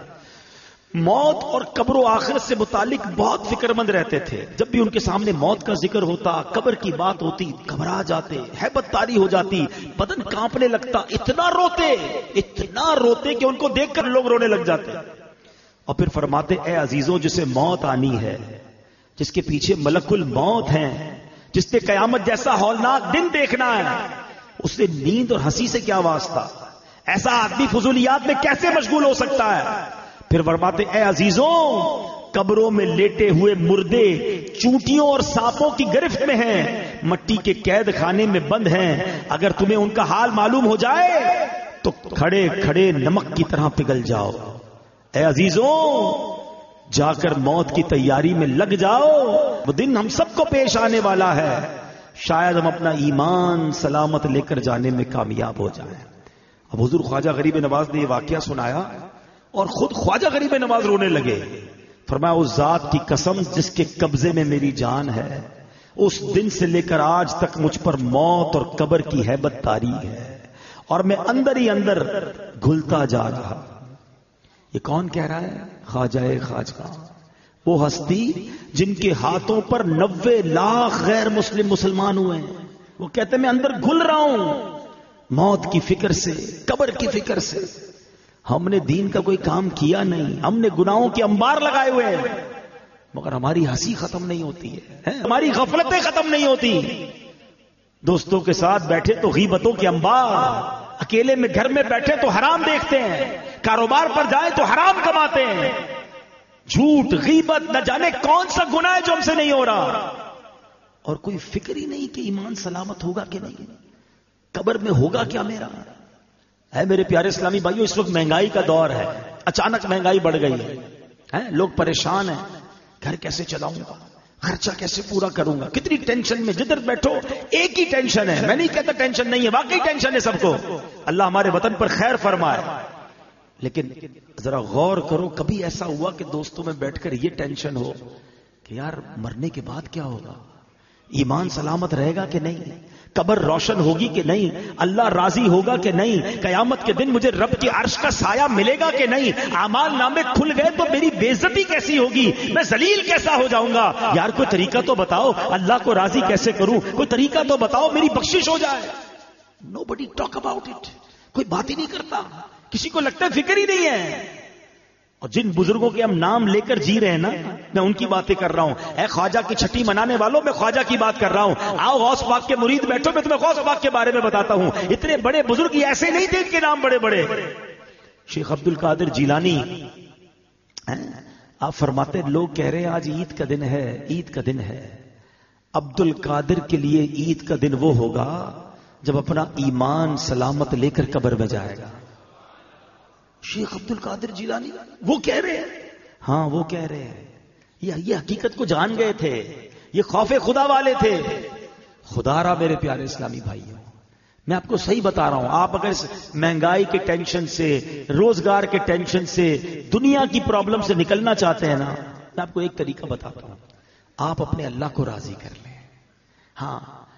موت اور قبر و آخرت سے متعلق بہت فکر مند رہتے تھے. جب بھی ان کے سامنے موت کا ذکر ہوتا، قبر کی بات ہوتی، گھبرا جاتے، ہیبت طاری ہو جاتی، بدن کانپنے لگتا، اتنا روتے اتنا روتے کہ ان کو دیکھ کر لوگ رونے لگ جاتے. اور پھر فرماتے اے عزیزوں، جسے موت آنی ہے، جس کے پیچھے ملک الموت ہیں، جس نے قیامت جیسا ہولناک دن دیکھنا ہے، اس سے نیند اور ہنسی سے کیا واسطہ؟ ایسا آدمی فضولیات میں کیسے مشغول ہو سکتا ہے؟ پھر فرماتے اے عزیزوں، قبروں میں لیٹے ہوئے مردے چونٹیوں اور سانپوں کی گرفت میں ہیں، مٹی کے قید خانے میں بند ہیں. اگر تمہیں ان کا حال معلوم ہو جائے تو کھڑے کھڑے نمک کی طرح پگھل جاؤ. اے عزیزوں، جا کر موت کی تیاری میں لگ جاؤ، وہ دن ہم سب کو پیش آنے والا ہے. شاید ہم اپنا ایمان سلامت لے کر جانے میں کامیاب ہو جائیں. اب حضور خواجہ غریب نواز نے یہ واقعہ سنایا اور خود خواجہ غریب نواز رونے لگے. فرمایا اس ذات کی قسم جس کے قبضے میں میری جان ہے، اس دن سے لے کر آج تک مجھ پر موت اور قبر کی ہیبت طاری ہے اور میں اندر ہی اندر گھلتا جا رہا. یہ کون کہہ رہا ہے؟ خواجہ خواجہ، وہ ہستی جن کے ہاتھوں پر نوے لاکھ غیر مسلم مسلمان ہوئے ہیں. وہ کہتے میں اندر گھل رہا ہوں موت کی فکر سے، قبر کی فکر سے. ہم نے دین کا کوئی کام کیا نہیں، ہم نے گناہوں کے انبار لگائے ہوئے ہیں، مگر ہماری ہنسی ختم نہیں ہوتی ہے، ہماری غفلتیں ختم نہیں ہوتی. دوستوں کے ساتھ بیٹھے تو غیبتوں کے انبار، اکیلے میں گھر میں بیٹھے تو حرام دیکھتے ہیں، کاروبار پر جائیں تو حرام کماتے ہیں. جھوٹ، غیبت، نہ جانے کون سا گناہ ہے جو ہم سے نہیں ہو رہا، اور کوئی فکر ہی نہیں کہ ایمان سلامت ہوگا کہ نہیں، قبر میں ہوگا کیا میرا. ہے میرے پیارے اسلامی بھائیوں، اس وقت مہنگائی کا دور ہے، اچانک مہنگائی بڑھ گئی ہے، لوگ پریشان ہیں، گھر کیسے چلاؤں گا، خرچہ کیسے پورا کروں گا، کتنی ٹینشن میں. جدھر بیٹھو ایک ہی ٹینشن ہے. میں نہیں کہتا ٹینشن نہیں ہے، واقعی ٹینشن ہے سب کو. اللہ ہمارے وطن پر خیر فرمائے. لیکن ذرا غور کرو، کبھی ایسا ہوا کہ دوستوں میں بیٹھ کر یہ ٹینشن ہو کہ یار مرنے کے بعد کیا ہوگا، ایمان سلامت رہے گا کہ نہیں؟ قبر روشن ہوگی کہ نہیں؟ اللہ راضی ہوگا کہ نہیں؟ قیامت کے دن مجھے رب کے عرش کا سایہ ملے گا کہ نہیں؟ اعمال نامے کھل گئے تو میری بے عزتی کیسی ہوگی؟ میں ذلیل کیسا ہو جاؤں گا؟ یار کوئی طریقہ تو بتاؤ، اللہ کو راضی کیسے کروں؟ کوئی طریقہ تو بتاؤ، میری بخشش ہو جائے. Nobody talk about it. کوئی بات ہی نہیں کرتا، کسی کو لگتا ہے فکر ہی نہیں ہے. اور جن بزرگوں کے ہم نام لے کر جی رہے ہیں نا، میں ان کی باتیں کر رہا ہوں. اے خواجہ کی چھٹی منانے والوں، میں خواجہ کی بات کر رہا ہوں. آؤ غوث پاک کے مرید بیٹھو، میں تمہیں غوث پاک کے بارے میں بتاتا ہوں. اتنے بڑے بزرگ ایسے نہیں تھے، ان کے نام بڑے بڑے. شیخ عبد القادر جیلانی آپ فرماتے ہیں، لوگ کہہ رہے ہیں آج عید کا دن ہے، عید کا دن ہے. عبد القادر کے لیے عید کا دن وہ ہوگا جب اپنا ایمان سلامت لے کر قبر میں جائے گا. شیخ عبد القادر جیلانی وہ کہہ رہے ہیں، ہاں وہ کہہ رہے ہیں. یہ یہ حقیقت کو جان گئے تھے، یہ خوف خدا والے تھے. خدا را میرے پیارے اسلامی بھائیوں، میں آپ کو صحیح بتا رہا ہوں. آپ اگر مہنگائی کے ٹینشن سے، روزگار کے ٹینشن سے، دنیا کی پرابلم سے نکلنا چاہتے ہیں نا، میں آپ کو ایک طریقہ بتاتا ہوں. آپ اپنے اللہ کو راضی کر لیں. ہاں،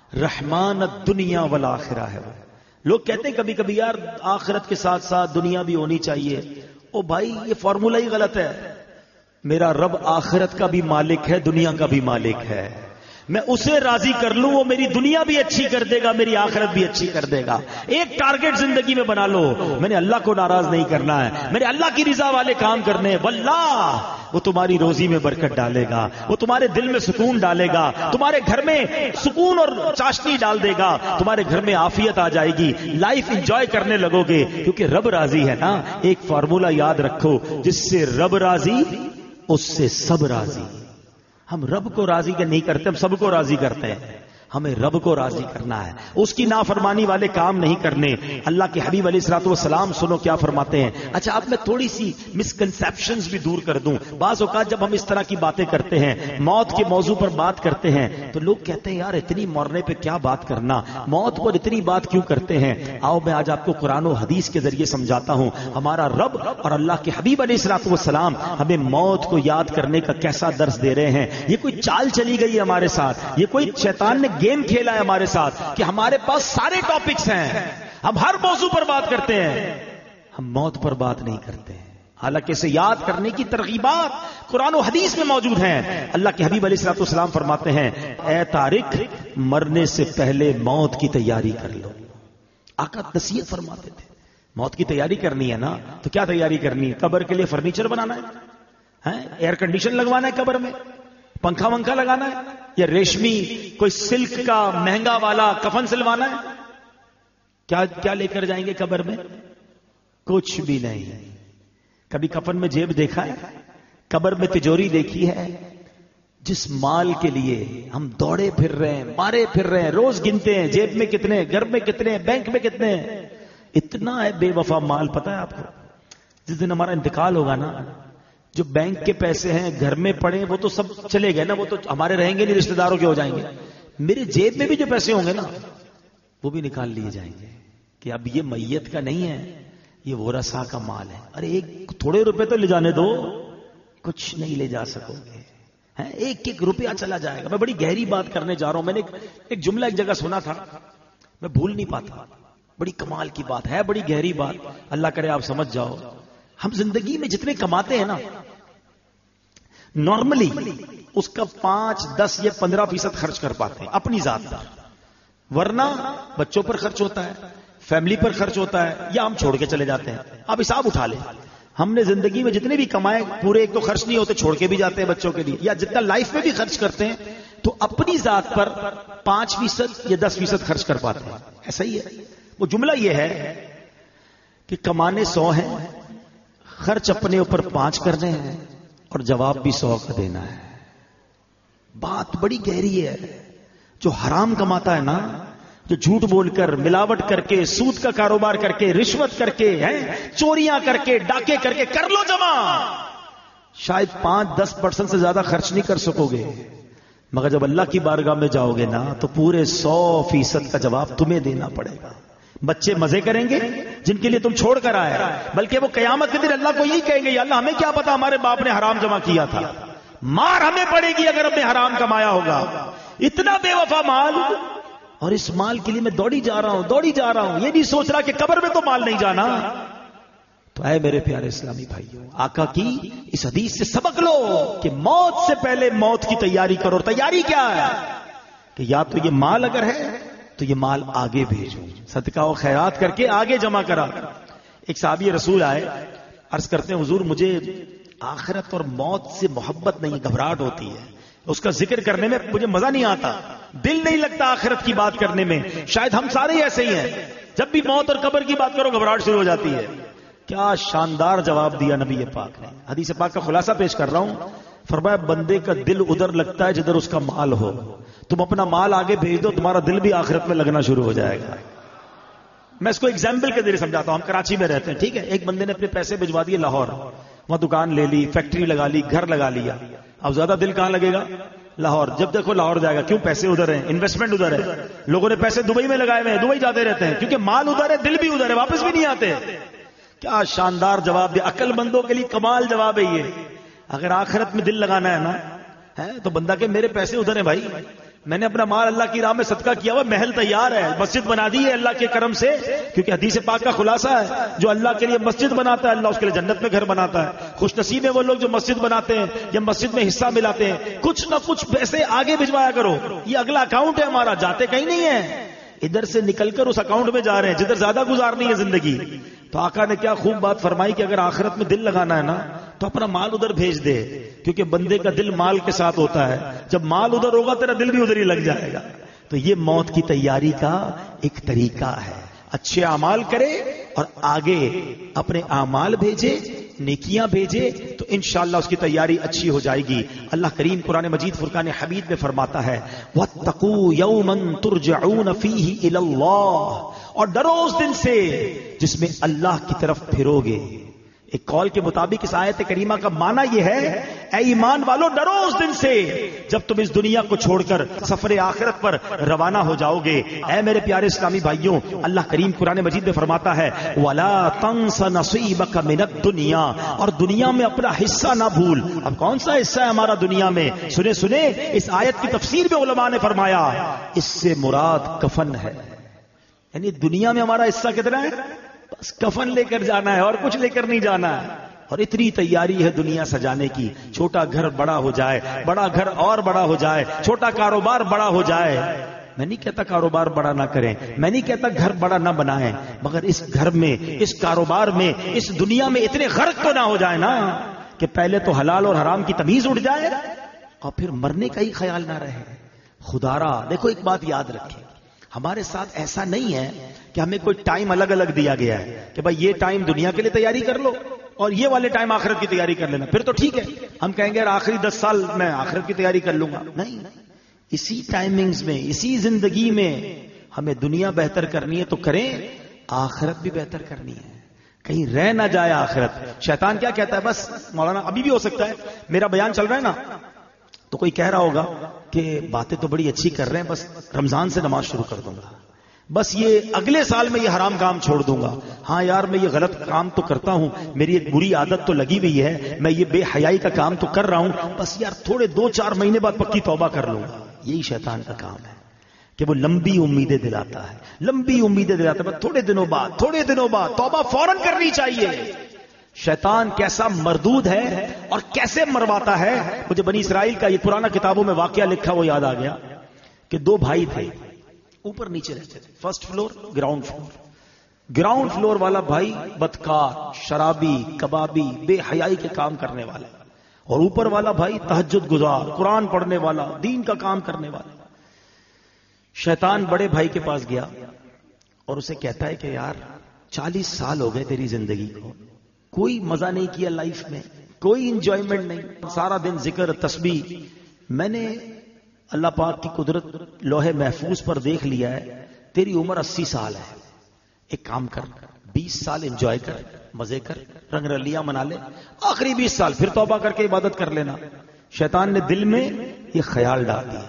رحمان الدنیا والآخرہ ہے وہ. لوگ کہتے ہیں کبھی کبھی یار آخرت کے ساتھ ساتھ دنیا بھی ہونی چاہیے. او بھائی یہ فارمولا ہی غلط ہے. میرا رب آخرت کا بھی مالک ہے، دنیا کا بھی مالک ہے. میں اسے راضی کر لوں، وہ میری دنیا بھی اچھی کر دے گا، میری آخرت بھی اچھی کر دے گا. ایک ٹارگٹ زندگی میں بنا لو، میں نے اللہ کو ناراض نہیں کرنا ہے، میں نے اللہ کی رضا والے کام کرنے ہیں. واللہ وہ تمہاری روزی میں برکت ڈالے گا، وہ تمہارے دل میں سکون ڈالے گا، تمہارے گھر میں سکون اور چاشنی ڈال دے گا، تمہارے گھر میں عافیت آ جائے گی، لائف انجوائے کرنے لگو گے، کیونکہ رب راضی ہے نا. ایک فارمولا یاد رکھو، جس سے رب راضی اس سے سب راضی. ہم رب کو راضی نہیں کرتے، ہم سب کو راضی کرتے ہیں. ہمیں رب کو راضی کرنا ہے، اس کی نافرمانی والے کام نہیں کرنے. اللہ کے حبیب علیہ الصلوۃ والسلام سنو کیا فرماتے ہیں. اچھا اب میں تھوڑی سی مسکنسیپشنز بھی دور کر دوں. بعض اوقات جب ہم اس طرح کی باتیں کرتے ہیں، موت کے موضوع پر بات کرتے ہیں، تو لوگ کہتے ہیں یار اتنی مرنے پہ کیا بات کرنا، موت پر اتنی بات کیوں کرتے ہیں. آؤ میں آج آپ کو قرآن و حدیث کے ذریعے سمجھاتا ہوں ہمارا رب اور اللہ کے حبیب علیہ الصلوۃ والسلام ہمیں موت کو یاد کرنے کا کیسا درس دے رہے ہیں. یہ کوئی چال چلی گئی ہے ہمارے ساتھ، یہ کوئی شیطان نے گیم کھیلا ہے ہمارے ساتھ کہ ہمارے پاس سارے ٹاپکس ہیں، ہم ہر موضوع پر بات کرتے ہیں، ہم موت پر بات نہیں کرتے ہیں. حالانکہ اسے یاد کرنے کی ترغیبات قرآن و حدیث میں موجود ہیں. اللہ کے حبیب علیہ الصلوۃ والسلام فرماتے ہیں، اے طارق مرنے سے پہلے موت کی تیاری کر لو. آقا نصیحت فرماتے تھے، موت کی تیاری کرنی ہے نا تو کیا تیاری کرنی ہے؟ قبر کے لیے فرنیچر بنانا ہے، ایئر کنڈیشن لگوانا ہے قبر میں، پنکھا ونکھا لگانا ہے، یا ریشمی کوئی سلک کا مہنگا والا کفن سلوانا ہے؟ کیا کیا لے کر جائیں گے قبر میں؟ کچھ بھی نہیں. کبھی کفن میں جیب دیکھا ہے؟ قبر میں تجوری دیکھی ہے؟ جس مال کے لیے ہم دوڑے پھر رہے ہیں، مارے پھر رہے ہیں، روز گنتے ہیں جیب میں کتنے، گھر میں کتنے، بینک میں کتنے، اتنا ہے بے وفا مال. پتا ہے آپ کو جس دن ہمارا انتقال ہوگا نا، جو بینک کے پیسے ہیں گھر میں پڑے وہ تو سب چلے گئے نا، وہ تو ہمارے رہیں گے نہیں، رشتہ داروں کے ہو جائیں گے. میرے جیب میں بھی جو پیسے ہوں گے نا وہ بھی نکال لیے جائیں گے کہ اب یہ میت کا نہیں ہے، یہ ورثہ کا مال ہے. ارے ایک تھوڑے روپے تو لے جانے دو، کچھ نہیں لے جا سکو گے، ایک ایک روپیہ چلا جائے گا. میں بڑی گہری بات کرنے جا رہا ہوں. میں نے ایک جملہ ایک جگہ سنا تھا، میں بھول نہیں پاتا. بڑی کمال کی بات ہے، بڑی گہری بات، اللہ کرے آپ سمجھ جاؤ. ہم زندگی میں جتنے کماتے ہیں نا، نارملی اس کا پانچ دس یا پندرہ فیصد خرچ کر پاتے ہیں اپنی ذات پر، ورنہ بچوں پر خرچ ہوتا ہے، فیملی پر خرچ ہوتا ہے، یا ہم چھوڑ کے چلے جاتے ہیں. آپ حساب اٹھا لیں، ہم نے زندگی میں جتنے بھی کمائے پورے ایک تو خرچ نہیں ہوتے، چھوڑ کے بھی جاتے ہیں بچوں کے لیے، یا جتنا لائف میں بھی خرچ کرتے ہیں تو اپنی ذات پر پانچ فیصد یا دس فیصد خرچ کر پاتے ہیں. ایسا ہی ہے. وہ جملہ یہ ہے کہ کمانے سو ہیں، خرچ اپنے اوپر پانچ کرنے ہیں اور جواب بھی سو کا دینا ہے. بات بڑی گہری ہے. جو حرام کماتا ہے نا، جو جھوٹ بول کر، ملاوٹ کر کے، سود کا کاروبار کر کے، رشوت کر کے، ہیں چوریاں کر کے، ڈاکے کر کے، کر لو جمع، شاید پانچ دس پرسنٹ سے زیادہ خرچ نہیں کر سکو گے، مگر جب اللہ کی بارگاہ میں جاؤ گے نا تو پورے سو فیصد کا جواب تمہیں دینا پڑے گا. بچے مزے کریں گے جن کے لیے تم چھوڑ کر آئے، بلکہ وہ قیامت کے دن اللہ کو یہی کہیں گے، یا اللہ ہمیں کیا پتا ہمارے باپ نے حرام جمع کیا تھا. مار ہمیں پڑے گی اگر ہم نے حرام کمایا ہوگا. اتنا بے وفا مال، اور اس مال کے لیے میں دوڑی جا رہا ہوں دوڑی جا رہا ہوں، یہ نہیں سوچ رہا کہ قبر میں تو مال نہیں جانا. تو اے میرے پیارے اسلامی بھائیوں، آقا کی اس حدیث سے سبق لو کہ موت سے پہلے موت کی تیاری کرو. اور تیاری کیا ہے کہ یا تو یہ مال اگر ہے تو یہ مال آگے بھیجو، صدقہ و خیرات کر کے آگے جمع کرا. ایک صحابی رسول آئے، عرض کرتے ہیں حضور مجھے آخرت اور موت سے محبت نہیں، گھبراہٹ ہوتی ہے، اس کا ذکر کرنے میں مجھے مزہ نہیں آتا، دل نہیں لگتا آخرت کی بات کرنے میں. شاید ہم سارے ایسے ہی ہیں، جب بھی موت اور قبر کی بات کرو گھبراہٹ شروع ہو جاتی ہے. کیا شاندار جواب دیا نبی پاک نے. حدیث پاک کا خلاصہ پیش کر رہا ہوں. فرمایا بندے کا دل ادھر لگتا ہے جدھر اس کا مال ہو. تم اپنا مال آگے بھیج دو، تمہارا دل بھی آخرت میں لگنا شروع ہو جائے گا. میں اس کو ایگزامپل کے ذریعے سمجھاتا ہوں. ہم کراچی میں رہتے ہیں، ٹھیک ہے، ایک بندے نے اپنے پیسے بھجوا دیے لاہور، وہاں دکان لے لی، فیکٹری لگا لی، گھر لگا لیا. اب زیادہ دل کہاں لگے گا؟ لاہور. جب دیکھو لاہور جائے گا. کیوں؟ پیسے ادھر ہیں، انویسٹمنٹ ادھر ہے. لوگوں نے پیسے دبئی میں لگائے ہوئے ہیں، دبئی جاتے رہتے ہیں کیونکہ مال ادھر ہے، دل بھی ادھر ہے، واپس بھی نہیں آتے. کیا شاندار جواب دیا. عقل مندوں کے لیے کمال جواب ہے یہ. اگر آخرت میں دل لگانا ہے نا ہے تو بندہ کہ میرے پیسے ادھر ہیں بھائی، میں نے اپنا مال اللہ کی راہ میں صدقہ کیا ہوا، محل تیار ہے، مسجد بنا دی ہے اللہ کے کرم سے. کیونکہ حدیث پاک کا خلاصہ ہے جو اللہ کے لیے مسجد بناتا ہے اللہ اس کے لیے جنت میں گھر بناتا ہے. خوش نصیب ہیں وہ لوگ جو مسجد بناتے ہیں یا مسجد میں حصہ ملاتے ہیں. کچھ نہ کچھ پیسے آگے بھجوایا کرو. یہ اگلا اکاؤنٹ ہے ہمارا، جاتے کہیں نہیں ہے، ادھر سے نکل کر اس اکاؤنٹ میں جا رہے ہیں جدھر زیادہ گزارنی ہے زندگی. تو آقا نے کیا خوب بات فرمائی کہ اگر آخرت میں دل لگانا ہے نا تو اپنا مال ادھر بھیج دے، کیونکہ بندے کا دل مال کے ساتھ ہوتا ہے. جب مال ادھر ہوگا تیرا دل بھی ادھر ہی لگ جائے گا. تو یہ موت کی تیاری کا ایک طریقہ ہے. اچھے اعمال کرے اور آگے اپنے اعمال بھیجے، نیکیاں بھیجے، تو انشاءاللہ اس کی تیاری اچھی ہو جائے گی. اللہ کریم قرآن مجید فرقان حمید میں فرماتا ہے وَاتَّقُوا يَوْمًا تُرْجَعُونَ فِيهِ إِلَى اللَّهِ، اور ڈرو اس دن سے جس میں اللہ کی طرف پھرو گے. ایک قول کے مطابق اس آیت کریمہ کا معنی یہ ہے اے ایمان والو ڈرو اس دن سے جب تم اس دنیا کو چھوڑ کر سفر آخرت پر روانہ ہو جاؤ گے. اے میرے پیارے اسلامی بھائیوں، اللہ کریم قرآن مجید میں فرماتا ہے وَلَا تَنْسَ نَصِيبَكَ مِنَ الدُّنْيَا، اور دنیا میں اپنا حصہ نہ بھول. اب کون سا حصہ ہے ہمارا دنیا میں؟ سنے سنے اس آیت کی تفسیر میں علماء نے فرمایا اس سے مراد کفن ہے. یعنی دنیا میں ہمارا حصہ کتنا ہے؟ بس کفن لے کر جانا ہے اور کچھ لے کر نہیں جانا ہے. اور اتنی تیاری ہے دنیا سجانے کی. چھوٹا گھر بڑا ہو جائے، بڑا گھر اور بڑا ہو جائے، چھوٹا کاروبار بڑا ہو جائے. میں نہیں کہتا کاروبار بڑا نہ کریں، میں نہیں کہتا گھر بڑا نہ بنائیں، مگر اس گھر میں، اس کاروبار میں، اس دنیا میں اتنے غرق تو نہ ہو جائے نا کہ پہلے تو حلال اور حرام کی تمیز اٹھ جائے اور پھر مرنے کا ہی خیال نہ رہے. خدارا دیکھو ایک بات یاد رکھیں، ہمارے ساتھ ایسا نہیں ہے کہ ہمیں کوئی ٹائم الگ الگ دیا گیا ہے کہ بھائی یہ ٹائم دنیا کے لیے تیاری کر لو اور یہ والے ٹائم آخرت کی تیاری کر لینا. پھر تو ٹھیک ہے، ہم کہیں گے یار آخری دس سال میں آخرت کی تیاری کر لوں گا. نہیں، اسی ٹائمنگز میں، اسی زندگی میں ہمیں دنیا بہتر کرنی ہے تو کریں، آخرت بھی بہتر کرنی ہے، کہیں رہ نہ جائے آخرت. شیطان کیا کہتا ہے؟ بس مولانا ابھی بھی ہو سکتا ہے میرا بیان چل رہا ہے نا تو کوئی کہہ رہا ہوگا کہ باتیں تو بڑی اچھی کر رہے ہیں، بس رمضان سے نماز شروع کر دوں گا، بس یہ اگلے سال میں یہ حرام کام چھوڑ دوں گا. ہاں یار میں یہ غلط کام تو کرتا ہوں، میری ایک بری عادت تو لگی ہوئی ہے، میں یہ بے حیائی کا کام تو کر رہا ہوں، بس یار تھوڑے دو چار مہینے بعد پکی توبہ کر لوں گا. یہی شیطان کا کام ہے کہ وہ لمبی امیدیں دلاتا ہے، لمبی امیدیں دلاتا ہے، بس تھوڑے دنوں بعد تھوڑے دنوں بعد توبہ فوراً کرنی چاہیے. شیطان کیسا مردود ہے اور کیسے مرواتا ہے. مجھے بنی اسرائیل کا یہ پرانا کتابوں میں واقعہ لکھا وہ یاد آ گیا کہ دو بھائی تھے، اوپر نیچے رہتے تھے، first floor ground floor. Ground floor والا بھائی بدکار، شرابی، کبابی، بے حیائی کے کام کرنے والا، اور اوپر والا بھائی تہجد گزار، قرآن پڑھنے والا، دین کا کام کرنے والا. شیطان بڑے بھائی کے پاس گیا اور اسے کہتا ہے کہ یار چالیس سال ہو گئے تیری زندگی کو، کوئی مزہ نہیں کیا لائف میں، کوئی انجوائمنٹ نہیں، سارا دن ذکر تسبیح. میں نے اللہ پاک کی قدرت لوہے محفوظ پر دیکھ لیا ہے، تیری عمر اسی سال ہے، ایک کام کر، بیس سال انجوائے کر، مزے کر، رنگ رلیاں منا لے، آخری بیس سال پھر توبہ کر کے عبادت کر لینا. شیطان نے دل میں یہ خیال ڈال دیا.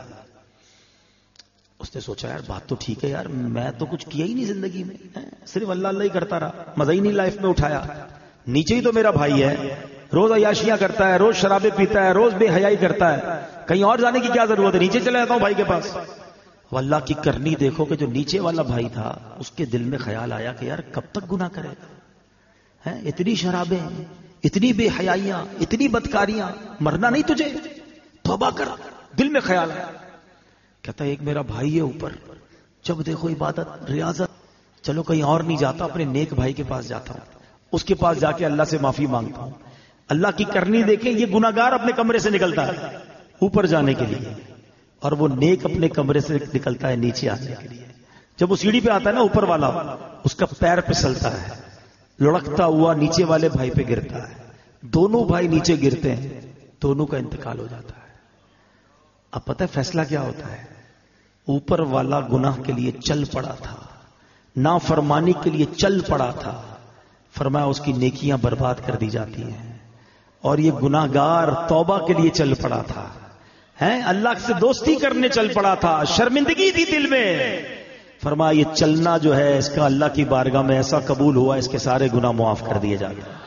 اس نے سوچا یار بات تو ٹھیک ہے یار، میں تو کچھ کیا ہی نہیں زندگی میں، صرف اللہ اللہ ہی کرتا رہا، مزہ ہی نہیں لائف میں اٹھایا. نیچے ہی تو میرا بھائی ہے، روز عیاشیاں کرتا ہے، روز شرابیں پیتا ہے، روز بے حیائی کرتا ہے، کہیں اور جانے کی کیا ضرورت ہے، نیچے چلے جاتا ہوں بھائی کے پاس. وہ اللہ کی کرنی دیکھو کہ جو نیچے والا بھائی تھا اس کے دل میں خیال آیا کہ یار کب تک گناہ کرے گا، اتنی شرابیں، اتنی بے حیائیاں، اتنی بدکاریاں، مرنا نہیں تجھے، توبہ کر. دل میں خیال آیا. کہتا ہے ایک میرا بھائی ہے اوپر، جب دیکھو عبادت ریاضت، چلو کہیں اور نہیں جاتا، اپنے نیک بھائی کے پاس جاتا ہوں، اس کے پاس جا کے اللہ سے معافی مانگتا ہوں. اللہ کی کرنی دیکھیں، یہ گناہگار اپنے کمرے سے نکلتا ہے اوپر جانے کے لیے، اور وہ نیک اپنے کمرے سے نکلتا ہے نیچے آنے کے لیے. جب وہ سیڑھی پہ آتا ہے نا اوپر والا، اس کا پیر پھسلتا ہے، لڑکتا ہوا نیچے والے بھائی پہ گرتا ہے، دونوں بھائی نیچے گرتے ہیں، دونوں کا انتقال ہو جاتا ہے. اب پتہ ہے فیصلہ کیا ہوتا ہے؟ اوپر والا گناہ کے لیے چل پڑا تھا، نافرمانی کے لیے چل پڑا تھا، فرمایا اس کی نیکیاں برباد کر دی جاتی ہیں. اور یہ گناہگار توبہ کے لیے چل پڑا تھا، ہیں اللہ سے دوستی کرنے چل پڑا تھا، شرمندگی تھی دل میں، فرمایا یہ چلنا جو ہے اس کا اللہ کی بارگاہ میں ایسا قبول ہوا، اس کے سارے گناہ معاف کر دیے جا گئے.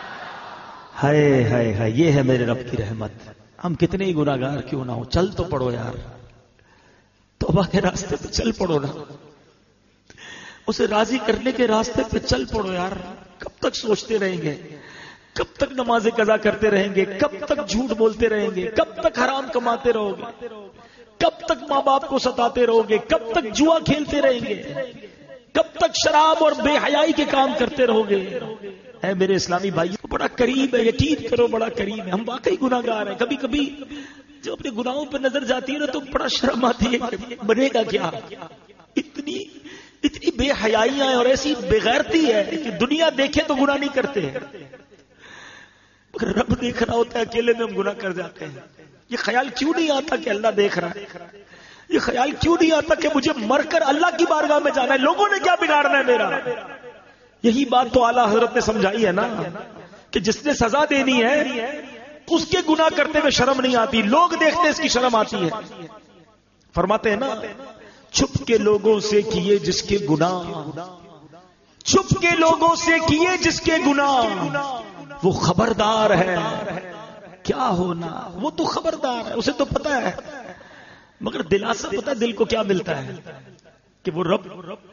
ہائے ہائے ہائے، یہ ہے میرے رب کی رحمت. ہم کتنے ہی گناہگار کیوں نہ ہو، چل تو پڑو یار، توبہ کے راستے پہ چل پڑو نا، اسے راضی کرنے کے راستے پہ چل پڑو یار. کب تک سوچتے رہیں گے، کب تک نمازیں قضا کرتے رہیں گے، کب تک جھوٹ بولتے رہیں گے، کب تک حرام کماتے رہو گے، کب تک ماں باپ کو ستاتے رہو گے، کب تک جوا کھیلتے رہیں گے، کب تک شراب اور بے حیائی کے کام کرتے رہو گے. اے میرے اسلامی بھائی، بڑا قریب ہے، یقین کرو بڑا قریب ہے. ہم واقعی گناہگار ہیں. کبھی کبھی جب اپنے گناہوں پہ نظر جاتی ہے نا تو بڑا شرم آتی ہے، بنے گا کیا. اتنی اتنی بے حیائیاں اور ایسی بے غیرتی ہے کہ دنیا دیکھے تو گناہ نہیں کرتے ہیں، مگر رب دیکھ رہا ہوتا ہے، اکیلے میں ہم گناہ کر جاتے ہیں. یہ خیال کیوں نہیں آتا کہ اللہ دیکھ رہا ہے؟ یہ خیال کیوں نہیں آتا کہ مجھے مر کر اللہ کی بارگاہ میں جانا ہے، لوگوں نے کیا بگاڑنا ہے میرا؟ یہی بات تو اعلیٰ حضرت نے سمجھائی ہے نا کہ جس نے سزا دینی ہے اس کے گناہ کرتے ہوئے شرم نہیں آتی، لوگ دیکھتے اس کی شرم آتی ہے. فرماتے ہیں نا، چھپ کے لوگوں سے کیے جس کے گناہ، چھپ کے لوگوں سے کیے جس کے گناہ، وہ خبردار ہے کیا ہونا. وہ تو خبردار ہے، اسے تو پتا ہے، مگر دلاسا پتا ہے دل کو کیا ملتا ہے کہ وہ رب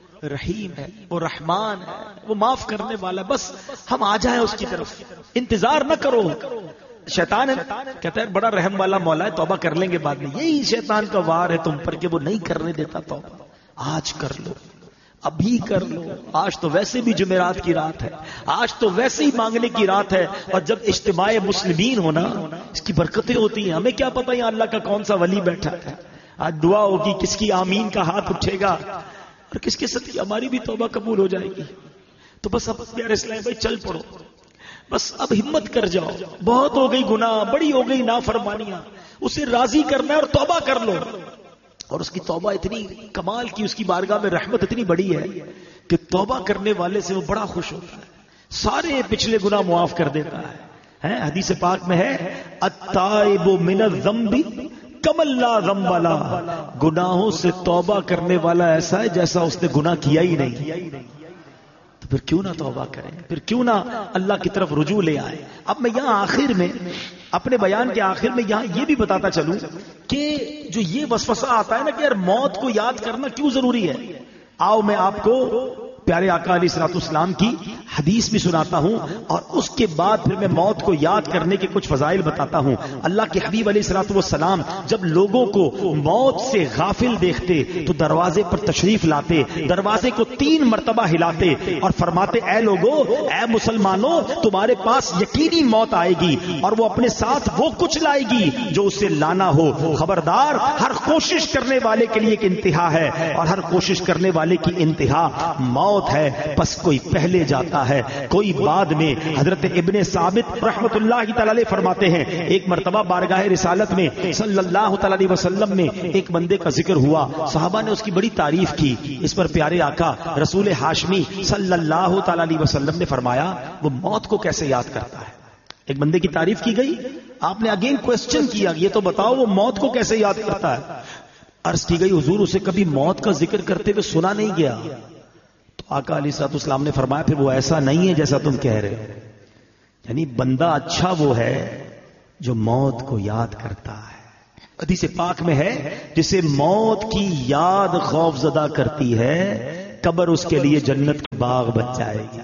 رحیم ہے، وہ رحمان ہے، وہ معاف کرنے والا. بس ہم آ جائیں اس کی طرف، انتظار نہ کرو. شیطان ہے کہتا ہے بڑا رحم والا مولا ہے، توبہ کر لیں گے بعد میں. یہی شیطان کا وار ہے تم پر کہ وہ نہیں کرنے دیتا توبہ. آج کر لو، ابھی کر لو. آج تو ویسے بھی جمعرات کی رات ہے، آج تو ویسے ہی مانگنے کی رات ہے. اور جب اجتماع مسلمین ہونا اس کی برکتیں ہوتی ہیں. ہمیں کیا پتہ یہاں اللہ کا کون سا ولی بیٹھا ہے. آج دعا ہوگی، کس کی آمین کا ہاتھ اٹھے گا اور کس کے ساتھ ہماری بھی توبہ قبول ہو جائے گی. تو بس اب پیارے اسلام بھائی چل پڑو، بس اب ہمت کر جاؤ. بہت ہو گئی گناہ، بڑی ہو گئی نافرمانیاں، اسے راضی کرنا ہے اور توبہ کر لو. اور اس کی توبہ اتنی کمال کی، اس کی بارگاہ میں رحمت اتنی بڑی ہے کہ توبہ کرنے والے سے وہ بڑا خوش ہوتا ہے، سارے پچھلے گناہ معاف کر دیتا ہے. حدیث پاک میں ہے التائب من الذنب کمن لا ذنب لہ، گناہوں سے توبہ کرنے والا ایسا ہے جیسا اس نے گناہ کیا ہی نہیں. تو پھر کیوں نہ توبہ کریں، پھر کیوں نہ اللہ کی طرف رجوع لے آئے. اب میں یہاں آخر میں اپنے بیان کے آخر میں یہاں یہ بھی بتاتا چلوں کہ جو یہ وسوسہ آتا ہے نا کہ یار موت کو یاد کرنا کیوں ضروری ہے. آؤ میں آپ کو پیارے آقا علیہ الصلوۃ والسلام کی حدیث بھی سناتا ہوں اور اس کے بعد پھر میں موت کو یاد کرنے کے کچھ فضائل بتاتا ہوں. اللہ کے حبیب علیہ الصلوۃ والسلام جب لوگوں کو موت سے غافل دیکھتے تو دروازے پر تشریف لاتے، دروازے کو تین مرتبہ ہلاتے اور فرماتے اے لوگوں، اے مسلمانوں، تمہارے پاس یقینی موت آئے گی اور وہ اپنے ساتھ وہ کچھ لائے گی جو اسے لانا ہو. خبردار، ہر کوشش کرنے والے کے لیے ایک انتہا ہے اور ہر کوشش کرنے والے کی انتہا موت ہے. بس کوئی پہلے جاتا ہے، کوئی بعد میں. حضرت ابن ثابت رحمت اللہ تعالی علیہ فرماتے ہیں ایک مرتبہ بارگاہ رسالت میں صلی اللہ تعالی علیہ وسلم میں ایک بندے کا ذکر ہوا، صحابہ نے اس کی بڑی تعریف کی. اس پر پیارے آقا رسول ہاشمی صلی اللہ تعالی علیہ وسلم نے فرمایا وہ موت کو کیسے یاد کرتا ہے. ایک بندے کی تعریف کی گئی، آپ نے اگین کوسچن کیا یہ تو بتاؤ وہ موت کو کیسے یاد کرتا ہے. عرض کی گئی حضور اسے کبھی موت کا ذکر کرتے ہوئے سنا نہیں گیا. آقا علیہ الصلوۃ والسلام نے فرمایا پھر وہ ایسا نہیں ہے جیسا تم کہہ رہے ہو. یعنی بندہ اچھا وہ ہے جو موت کو یاد کرتا ہے. حدیث پاک میں ہے جسے موت کی یاد خوف زدہ کرتی ہے قبر اس کے لیے جنت کا باغ بن جائے گی.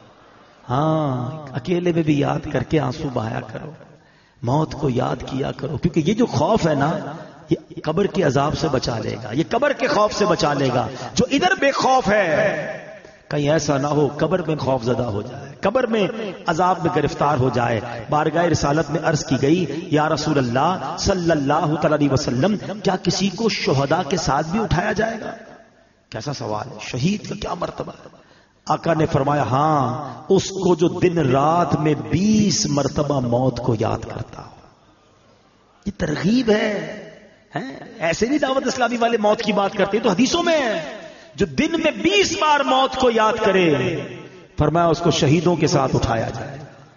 ہاں اکیلے میں بھی یاد کر کے آنسو بہایا کرو, موت کو یاد کیا کرو, کیونکہ یہ جو خوف ہے نا یہ قبر کے عذاب سے بچا لے گا, یہ قبر کے خوف سے بچا لے گا. جو ادھر بے خوف ہے کہیں ایسا نہ ہو قبر میں خوف زدہ ہو جائے, قبر میں عذاب میں گرفتار ہو جائے. بارگاہ رسالت میں عرض کی گئی یا رسول اللہ صلی اللہ تعالی علیہ وسلم کیا کسی کو شہداء کے ساتھ بھی اٹھایا جائے گا؟ کیسا سوال ہے, شہید کا کیا مرتبہ ہے؟ آقا نے فرمایا ہاں اس کو جو دن رات میں بیس مرتبہ موت کو یاد کرتا ہو. یہ ترغیب ہے, ایسے نہیں دعوت اسلامی والے موت کی بات کرتے, تو حدیثوں میں ہے جو دن میں بیس بار موت کو یاد کرے فرمایا اس کو شہیدوں کے ساتھ اٹھایا جائے.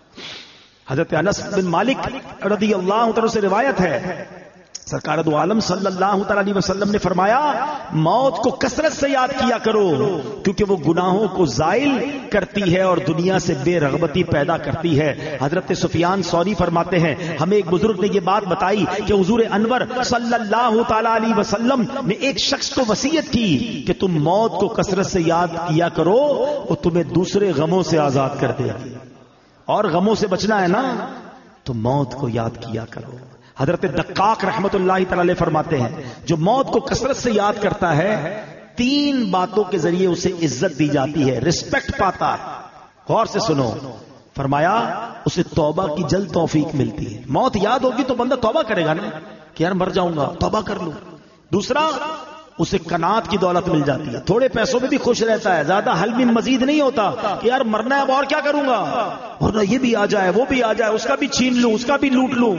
حضرت انس بن مالک رضی اللہ عنہ سے روایت ہے سرکار دو عالم صلی اللہ تعالی علیہ وسلم نے فرمایا موت کو کثرت سے یاد کیا کرو کیونکہ وہ گناہوں کو زائل کرتی ہے اور دنیا سے بے رغبتی پیدا کرتی ہے. حضرت سفیان ثوری فرماتے ہیں ہمیں ایک بزرگ نے یہ بات بتائی کہ حضور انور صلی اللہ تعالی علیہ وسلم نے ایک شخص کو وصیت کی کہ تم موت کو کثرت سے یاد کیا کرو وہ تمہیں دوسرے غموں سے آزاد کر دے گی, اور غموں سے بچنا ہے نا تو موت کو یاد کیا کرو. حضرت دقاق رحمت اللہ تعالی علیہ فرماتے ہیں جو موت کو کثرت سے یاد کرتا ہے تین باتوں کے ذریعے اسے عزت دی جاتی ہے, رسپیکٹ پاتا ہے. غور سے سنو, فرمایا اسے توبہ کی جلد توفیق ملتی ہے. موت یاد ہوگی تو بندہ توبہ کرے گا نا کہ یار مر جاؤں گا توبہ کر لوں. دوسرا اسے قناعت کی دولت مل جاتی ہے, تھوڑے پیسوں میں بھی خوش رہتا ہے, زیادہ حل میں مزید نہیں ہوتا کہ یار مرنا ہے اب اور کیا کروں گا, ورنہ یہ بھی آ جائے وہ بھی آ جائے اس کا بھی چھین لوں اس کا بھی لوٹ لوں.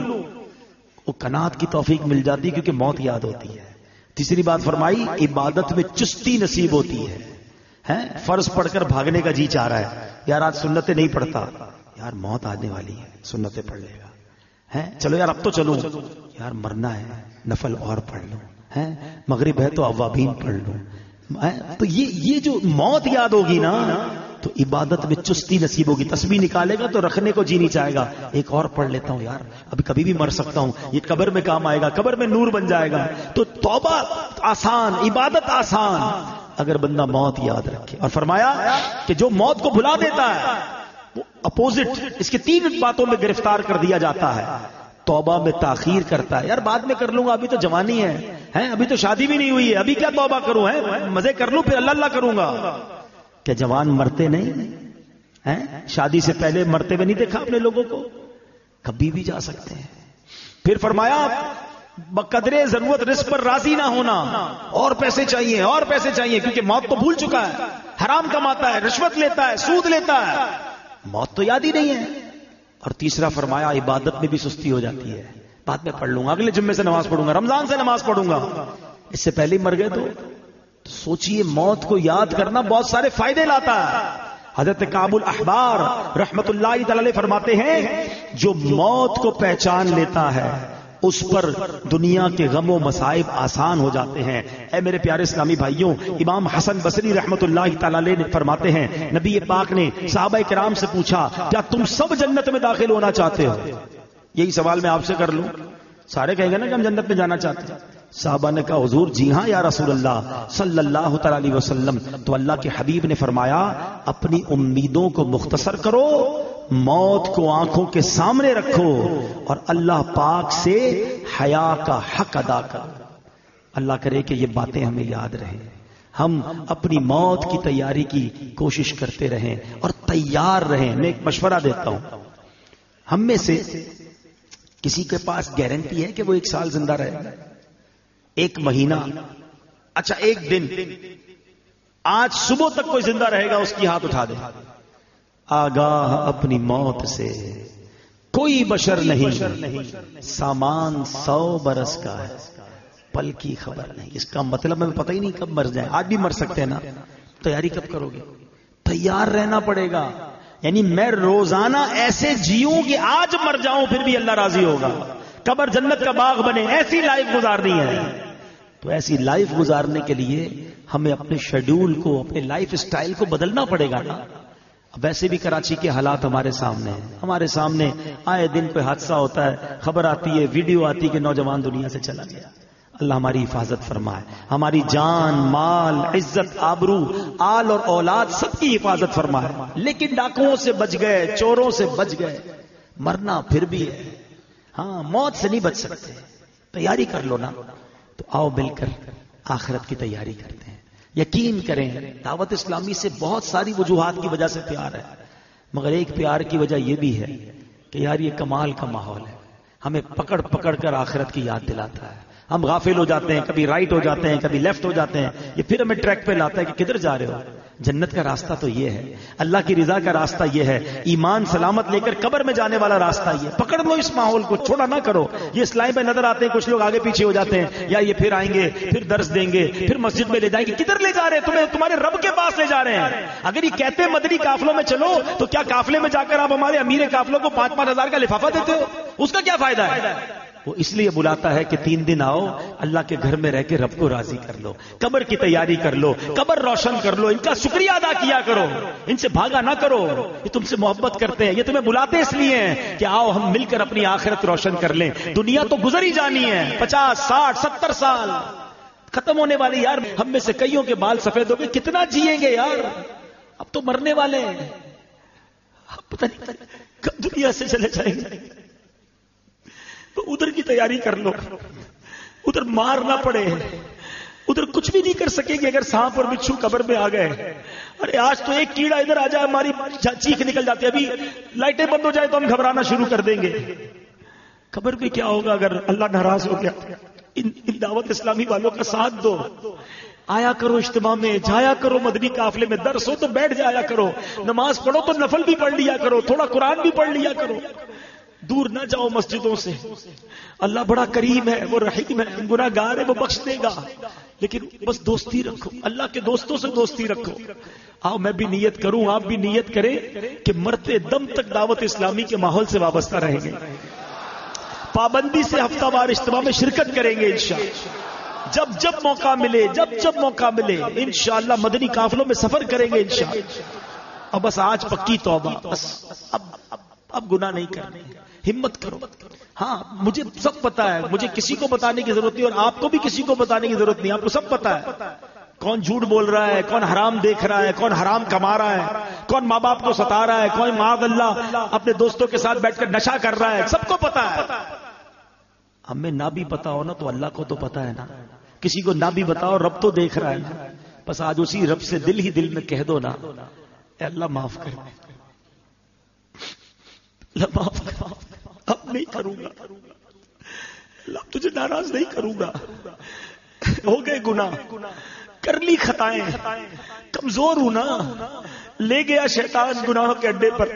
وہ قناعت کی توفیق مل جاتی کیونکہ موت یاد ہوتی ہے. تیسری بات فرمائی عبادت میں چستی نصیب ہوتی ہے. فرض پڑھ کر بھاگنے کا جی چاہ رہا ہے, یار آج سنتیں نہیں پڑھتا, یار موت آنے والی ہے سنتیں پڑھ لے گا, چلو یار اب تو چلو, یار مرنا ہے نفل اور پڑھ لو, مغرب ہے تو اوابین پڑھ لو. تو یہ یہ جو موت یاد ہوگی نا تو عبادت میں چستی نصیب ہوگی. تسبیح نکالے گا تو رکھنے کو جی نہیں چاہے گا, ایک اور پڑھ لیتا ہوں یار ابھی کبھی بھی مر سکتا ہوں, یہ قبر میں کام آئے گا, قبر میں نور بن جائے گا. تو توبہ آسان, عبادت آسان اگر بندہ موت یاد رکھے. اور فرمایا کہ جو موت کو بھلا دیتا ہے وہ اپوزٹ اس کے تین باتوں میں گرفتار کر دیا جاتا ہے. توبہ میں تاخیر کرتا ہے, یار بعد میں کر لوں گا ابھی تو جوانی ہے, ابھی تو شادی بھی نہیں ہوئی ہے, ابھی کیا توبہ کروں, مزے کر لوں پھر اللہ اللہ کروں گا. کیا جوان مرتے نہیں؟ شادی سے پہلے مرتے ہوئے نہیں دیکھا اپنے لوگوں کو, کبھی بھی جا سکتے ہیں. پھر فرمایا بقدرے ضرورت رزق پر راضی نہ ہونا, اور پیسے چاہیے اور پیسے چاہیے کیونکہ موت تو بھول چکا ہے, حرام کماتا ہے, رشوت لیتا ہے, سود لیتا ہے, موت تو یاد ہی نہیں ہے. اور تیسرا فرمایا عبادت میں بھی سستی ہو جاتی ہے, بعد میں پڑھ لوں گا, اگلے جمعے سے نماز پڑھوں گا, رمضان سے نماز پڑھوں گا, اس سے پہلے ہی مر گئے. تو سوچئے موت کو یاد کرنا بہت سارے فائدے لاتا ہے. حضرت کعب الاحبار رحمت اللہ تعالی علیہ فرماتے ہیں جو موت کو پہچان لیتا ہے اس پر دنیا کے غم و مصائب آسان ہو جاتے ہیں. اے میرے پیارے اسلامی بھائیوں, امام حسن بصری رحمت اللہ تعالی علیہ فرماتے ہیں نبی پاک نے صحابہ کرام سے پوچھا کیا تم سب جنت میں داخل ہونا چاہتے ہو؟ یہی سوال میں آپ سے کر لوں, سارے کہیں گے نا کہ ہم جنت میں جانا چاہتے ہیں. صحابہ نے کہا حضور جی ہاں یا رسول اللہ صلی اللہ تعالی علیہ وسلم. تو اللہ کے حبیب نے فرمایا اپنی امیدوں کو مختصر کرو, موت کو آنکھوں کے سامنے رکھو اور اللہ پاک سے حیا کا حق ادا کرو. اللہ کرے کہ یہ باتیں ہمیں یاد رہیں, ہم اپنی موت کی تیاری کی کوشش کرتے رہیں اور تیار رہیں. میں ایک مشورہ دیتا ہوں, ہم میں سے کسی کے پاس گارنٹی ہے کہ وہ ایک سال زندہ رہے گا, ایک مہینہ, اچھا ایک دن, آج صبح تک کوئی زندہ رہے گا اس کی ہاتھ اٹھا دے. آگاہ اپنی موت سے کوئی بشر نہیں, سامان سو برس کا ہے, پل کی خبر نہیں. اس کا مطلب ہمیں پتہ ہی نہیں کب مر جائیں. آج بھی مر سکتے ہیں نا, تیاری کب کرو گے؟ تیار رہنا پڑے گا. یعنی میں روزانہ ایسے جیوں کہ آج مر جاؤں پھر بھی اللہ راضی ہوگا, قبر جنت کا باغ بنے, ایسی لائف گزارنی ہے. تو ایسی لائف گزارنے کے لیے ہمیں اپنے شیڈول کو, اپنے لائف سٹائل کو بدلنا پڑے گا نا. ویسے بھی کراچی کے حالات ہمارے سامنے ہیں، ہمارے سامنے آئے دن کوئی حادثہ ہوتا ہے، خبر آتی ہے، ویڈیو آتی ہے کہ نوجوان دنیا سے چلا گیا۔ اللہ ہماری حفاظت فرمائے، ہماری جان، مال، عزت، آبرو، آل اور اولاد سب کی حفاظت فرمائے۔ لیکن ڈاکوؤں سے بچ گئے، چوروں سے بچ گئے، مرنا پھر بھی ہے، ہاں موت سے نہیں بچ سکتے، تیاری کر لو نا۔ تو آؤ مل کر آخرت کی تیاری کرتے ہیں۔ یقین کریں دعوت اسلامی سے بہت ساری وجوہات کی وجہ سے پیار ہے، مگر ایک پیار کی وجہ یہ بھی ہے کہ یار یہ کمال کا ماحول ہے، ہمیں پکڑ پکڑ کر آخرت کی یاد دلاتا ہے۔ ہم غافل ہو جاتے ہیں، کبھی رائٹ ہو جاتے ہیں، کبھی لیفٹ ہو جاتے ہیں، یہ پھر ہمیں ٹریک پہ لاتا ہے کہ کدھر جا رہے ہو۔ جنت کا راستہ تو یہ ہے، اللہ کی رضا کا راستہ یہ ہے، ایمان سلامت لے کر قبر میں جانے والا راستہ یہ ہے۔ پکڑ لو اس ماحول کو، چھوڑا نہ کرو۔ یہ اسلام پہ نظر آتے ہیں کچھ لوگ آگے پیچھے ہو جاتے ہیں، یا یہ پھر آئیں گے، پھر درس دیں گے، پھر مسجد میں لے جائیں گے۔ کدھر لے جا رہے ہیں تمہیں؟ تمہارے رب کے پاس لے جا رہے ہیں۔ اگر یہ کہتے ہیں مدنی قافلوں میں چلو، تو کیا قافلے میں جا کر آپ ہمارے امیر قافلوں کو پانچ پانچ ہزار کا لفافہ دیتے ہو؟ اس کا کیا فائدہ ہے؟ وہ اس لیے بلاتا ہے کہ تین دن آؤ، اللہ کے گھر میں رہ کے رب کو راضی کر لو، قبر کی تیاری کر لو، قبر روشن کر لو، ان کا شکریہ ادا کیا کرو، ان سے بھاگا نہ کرو۔ یہ تم سے محبت کرتے ہیں، یہ تمہیں بلاتے اس لیے ہیں کہ آؤ ہم مل کر اپنی آخرت روشن کر لیں۔ دنیا تو گزر ہی جانی ہے، پچاس ساٹھ ستر سال ختم ہونے والی۔ یار ہم میں سے کئیوں کے بال سفید ہو گئے، کتنا جیئیں گے یار؟ اب تو مرنے والے ہیں، پتہ نہیں کب دنیا سے چلے جائیں گے۔ تو ادھر کی تیاری کر لو، ادھر مار نہ پڑے، ادھر کچھ بھی نہیں کر سکیں گے اگر سانپ اور بچھو قبر میں آ گئے۔ ارے آج تو ایک کیڑا ادھر آ جائے ہماری چیخ نکل جاتی ہے، ابھی لائٹیں بند ہو جائے تو ہم گھبرانا شروع کر دیں گے۔ قبر میں کیا ہوگا اگر اللہ ناراض ہو گیا؟ ان دعوت اسلامی والوں کا ساتھ دو، آیا کرو اجتماع میں، جایا کرو مدنی قافلے میں، درس ہو تو بیٹھ جایا کرو، نماز پڑھو تو نفل بھی پڑھ لیا کرو، تھوڑا قرآن بھی پڑھ لیا کرو، دور نہ جاؤ مسجدوں سے۔ اللہ بڑا کریم ہے، وہ رحیم ہے، گناہ گار ہے، وہ بخش دے گا، لیکن بس دوستی رکھو، اللہ کے دوستوں سے دوستی رکھو۔ آؤ میں بھی نیت کروں، آپ بھی نیت کریں کہ مرتے دم تک دعوت اسلامی کے ماحول سے وابستہ رہیں گے، پابندی سے ہفتہ وار اجتماع میں شرکت کریں گے انشاءاللہ، جب جب موقع ملے، جب جب موقع ملے انشاءاللہ مدنی قافلوں میں سفر کریں گے انشاءاللہ۔ اب بس آج پکی توبہ، بس اب اب اب گناہ نہیں کرنے، ہمت کرو۔ ہاں مجھے سب پتا ہے، مجھے کسی کو بتانے کی ضرورت نہیں، اور آپ کو بھی کسی کو بتانے کی ضرورت نہیں، آپ کو سب پتا ہے کون جھوٹ بول رہا ہے، کون حرام دیکھ رہا ہے، کون حرام کما رہا ہے، کون ماں باپ کو ستا رہا ہے، کون معاذ اللہ اپنے دوستوں کے ساتھ بیٹھ کر نشہ کر رہا ہے، سب کو پتا ہے۔ ہمیں نہ بھی پتا ہو نا تو اللہ کو تو پتا ہے نا، کسی کو نہ بھی بتاؤ رب تو دیکھ رہا ہے نا۔ بس آج اسی رب سے دل ہی دل میں کہہ دو نا، اے اللہ معاف کر، اللہ معاف کر، اب نہیں کروں گا، اللہ تجھے ناراض نہیں کروں گا، ہو گئے گناہ، کر لی خطائیں، کمزور ہوں نا، لے گیا شیطان گناہوں کے اڈے پر،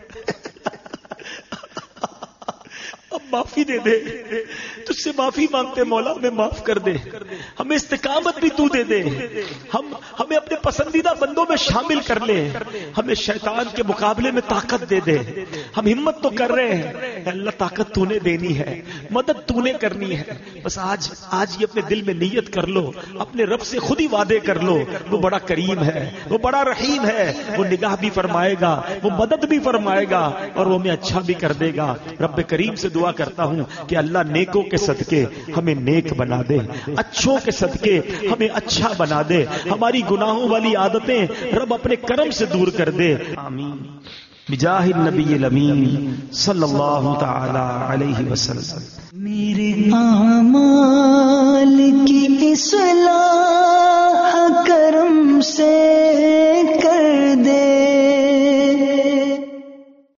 اب معافی دے دے، تجھ سے معافی مانگتے مولا، ہمیں معاف کر دے، ہمیں استقامت بھی تو دے دے، ہم ہمیں اپنے پسندیدہ بندوں میں شامل کر لے، ہمیں شیطان کے مقابلے میں طاقت دے دے۔ ہم ہمت تو کر رہے ہیں، اے اللہ طاقت تو نے دینی ہے، مدد تو نے کرنی ہے، بس آج آج یہ اپنے دل میں نیت کر لو، اپنے رب سے خود ہی وعدے کر لو، وہ بڑا کریم ہے، وہ بڑا رحیم ہے، وہ نگاہ بھی فرمائے گا، وہ مدد بھی فرمائے گا، اور وہ ہمیں اچھا بھی کر دے گا۔ رب کریم سے دعا کرتا ہوں کہ اللہ نیکوں کے صدقے ہمیں نیک بنا دے، اچھوں کے صدقے ہمیں اچھا بنا دے، ہماری گناہوں والی عادتیں رب اپنے کرم سے دور کر دے، آمین بجاہ النبی الامین صلی اللہ تعالی علیہ وسلم۔ میرے اعمال کی اصلاح کرم سے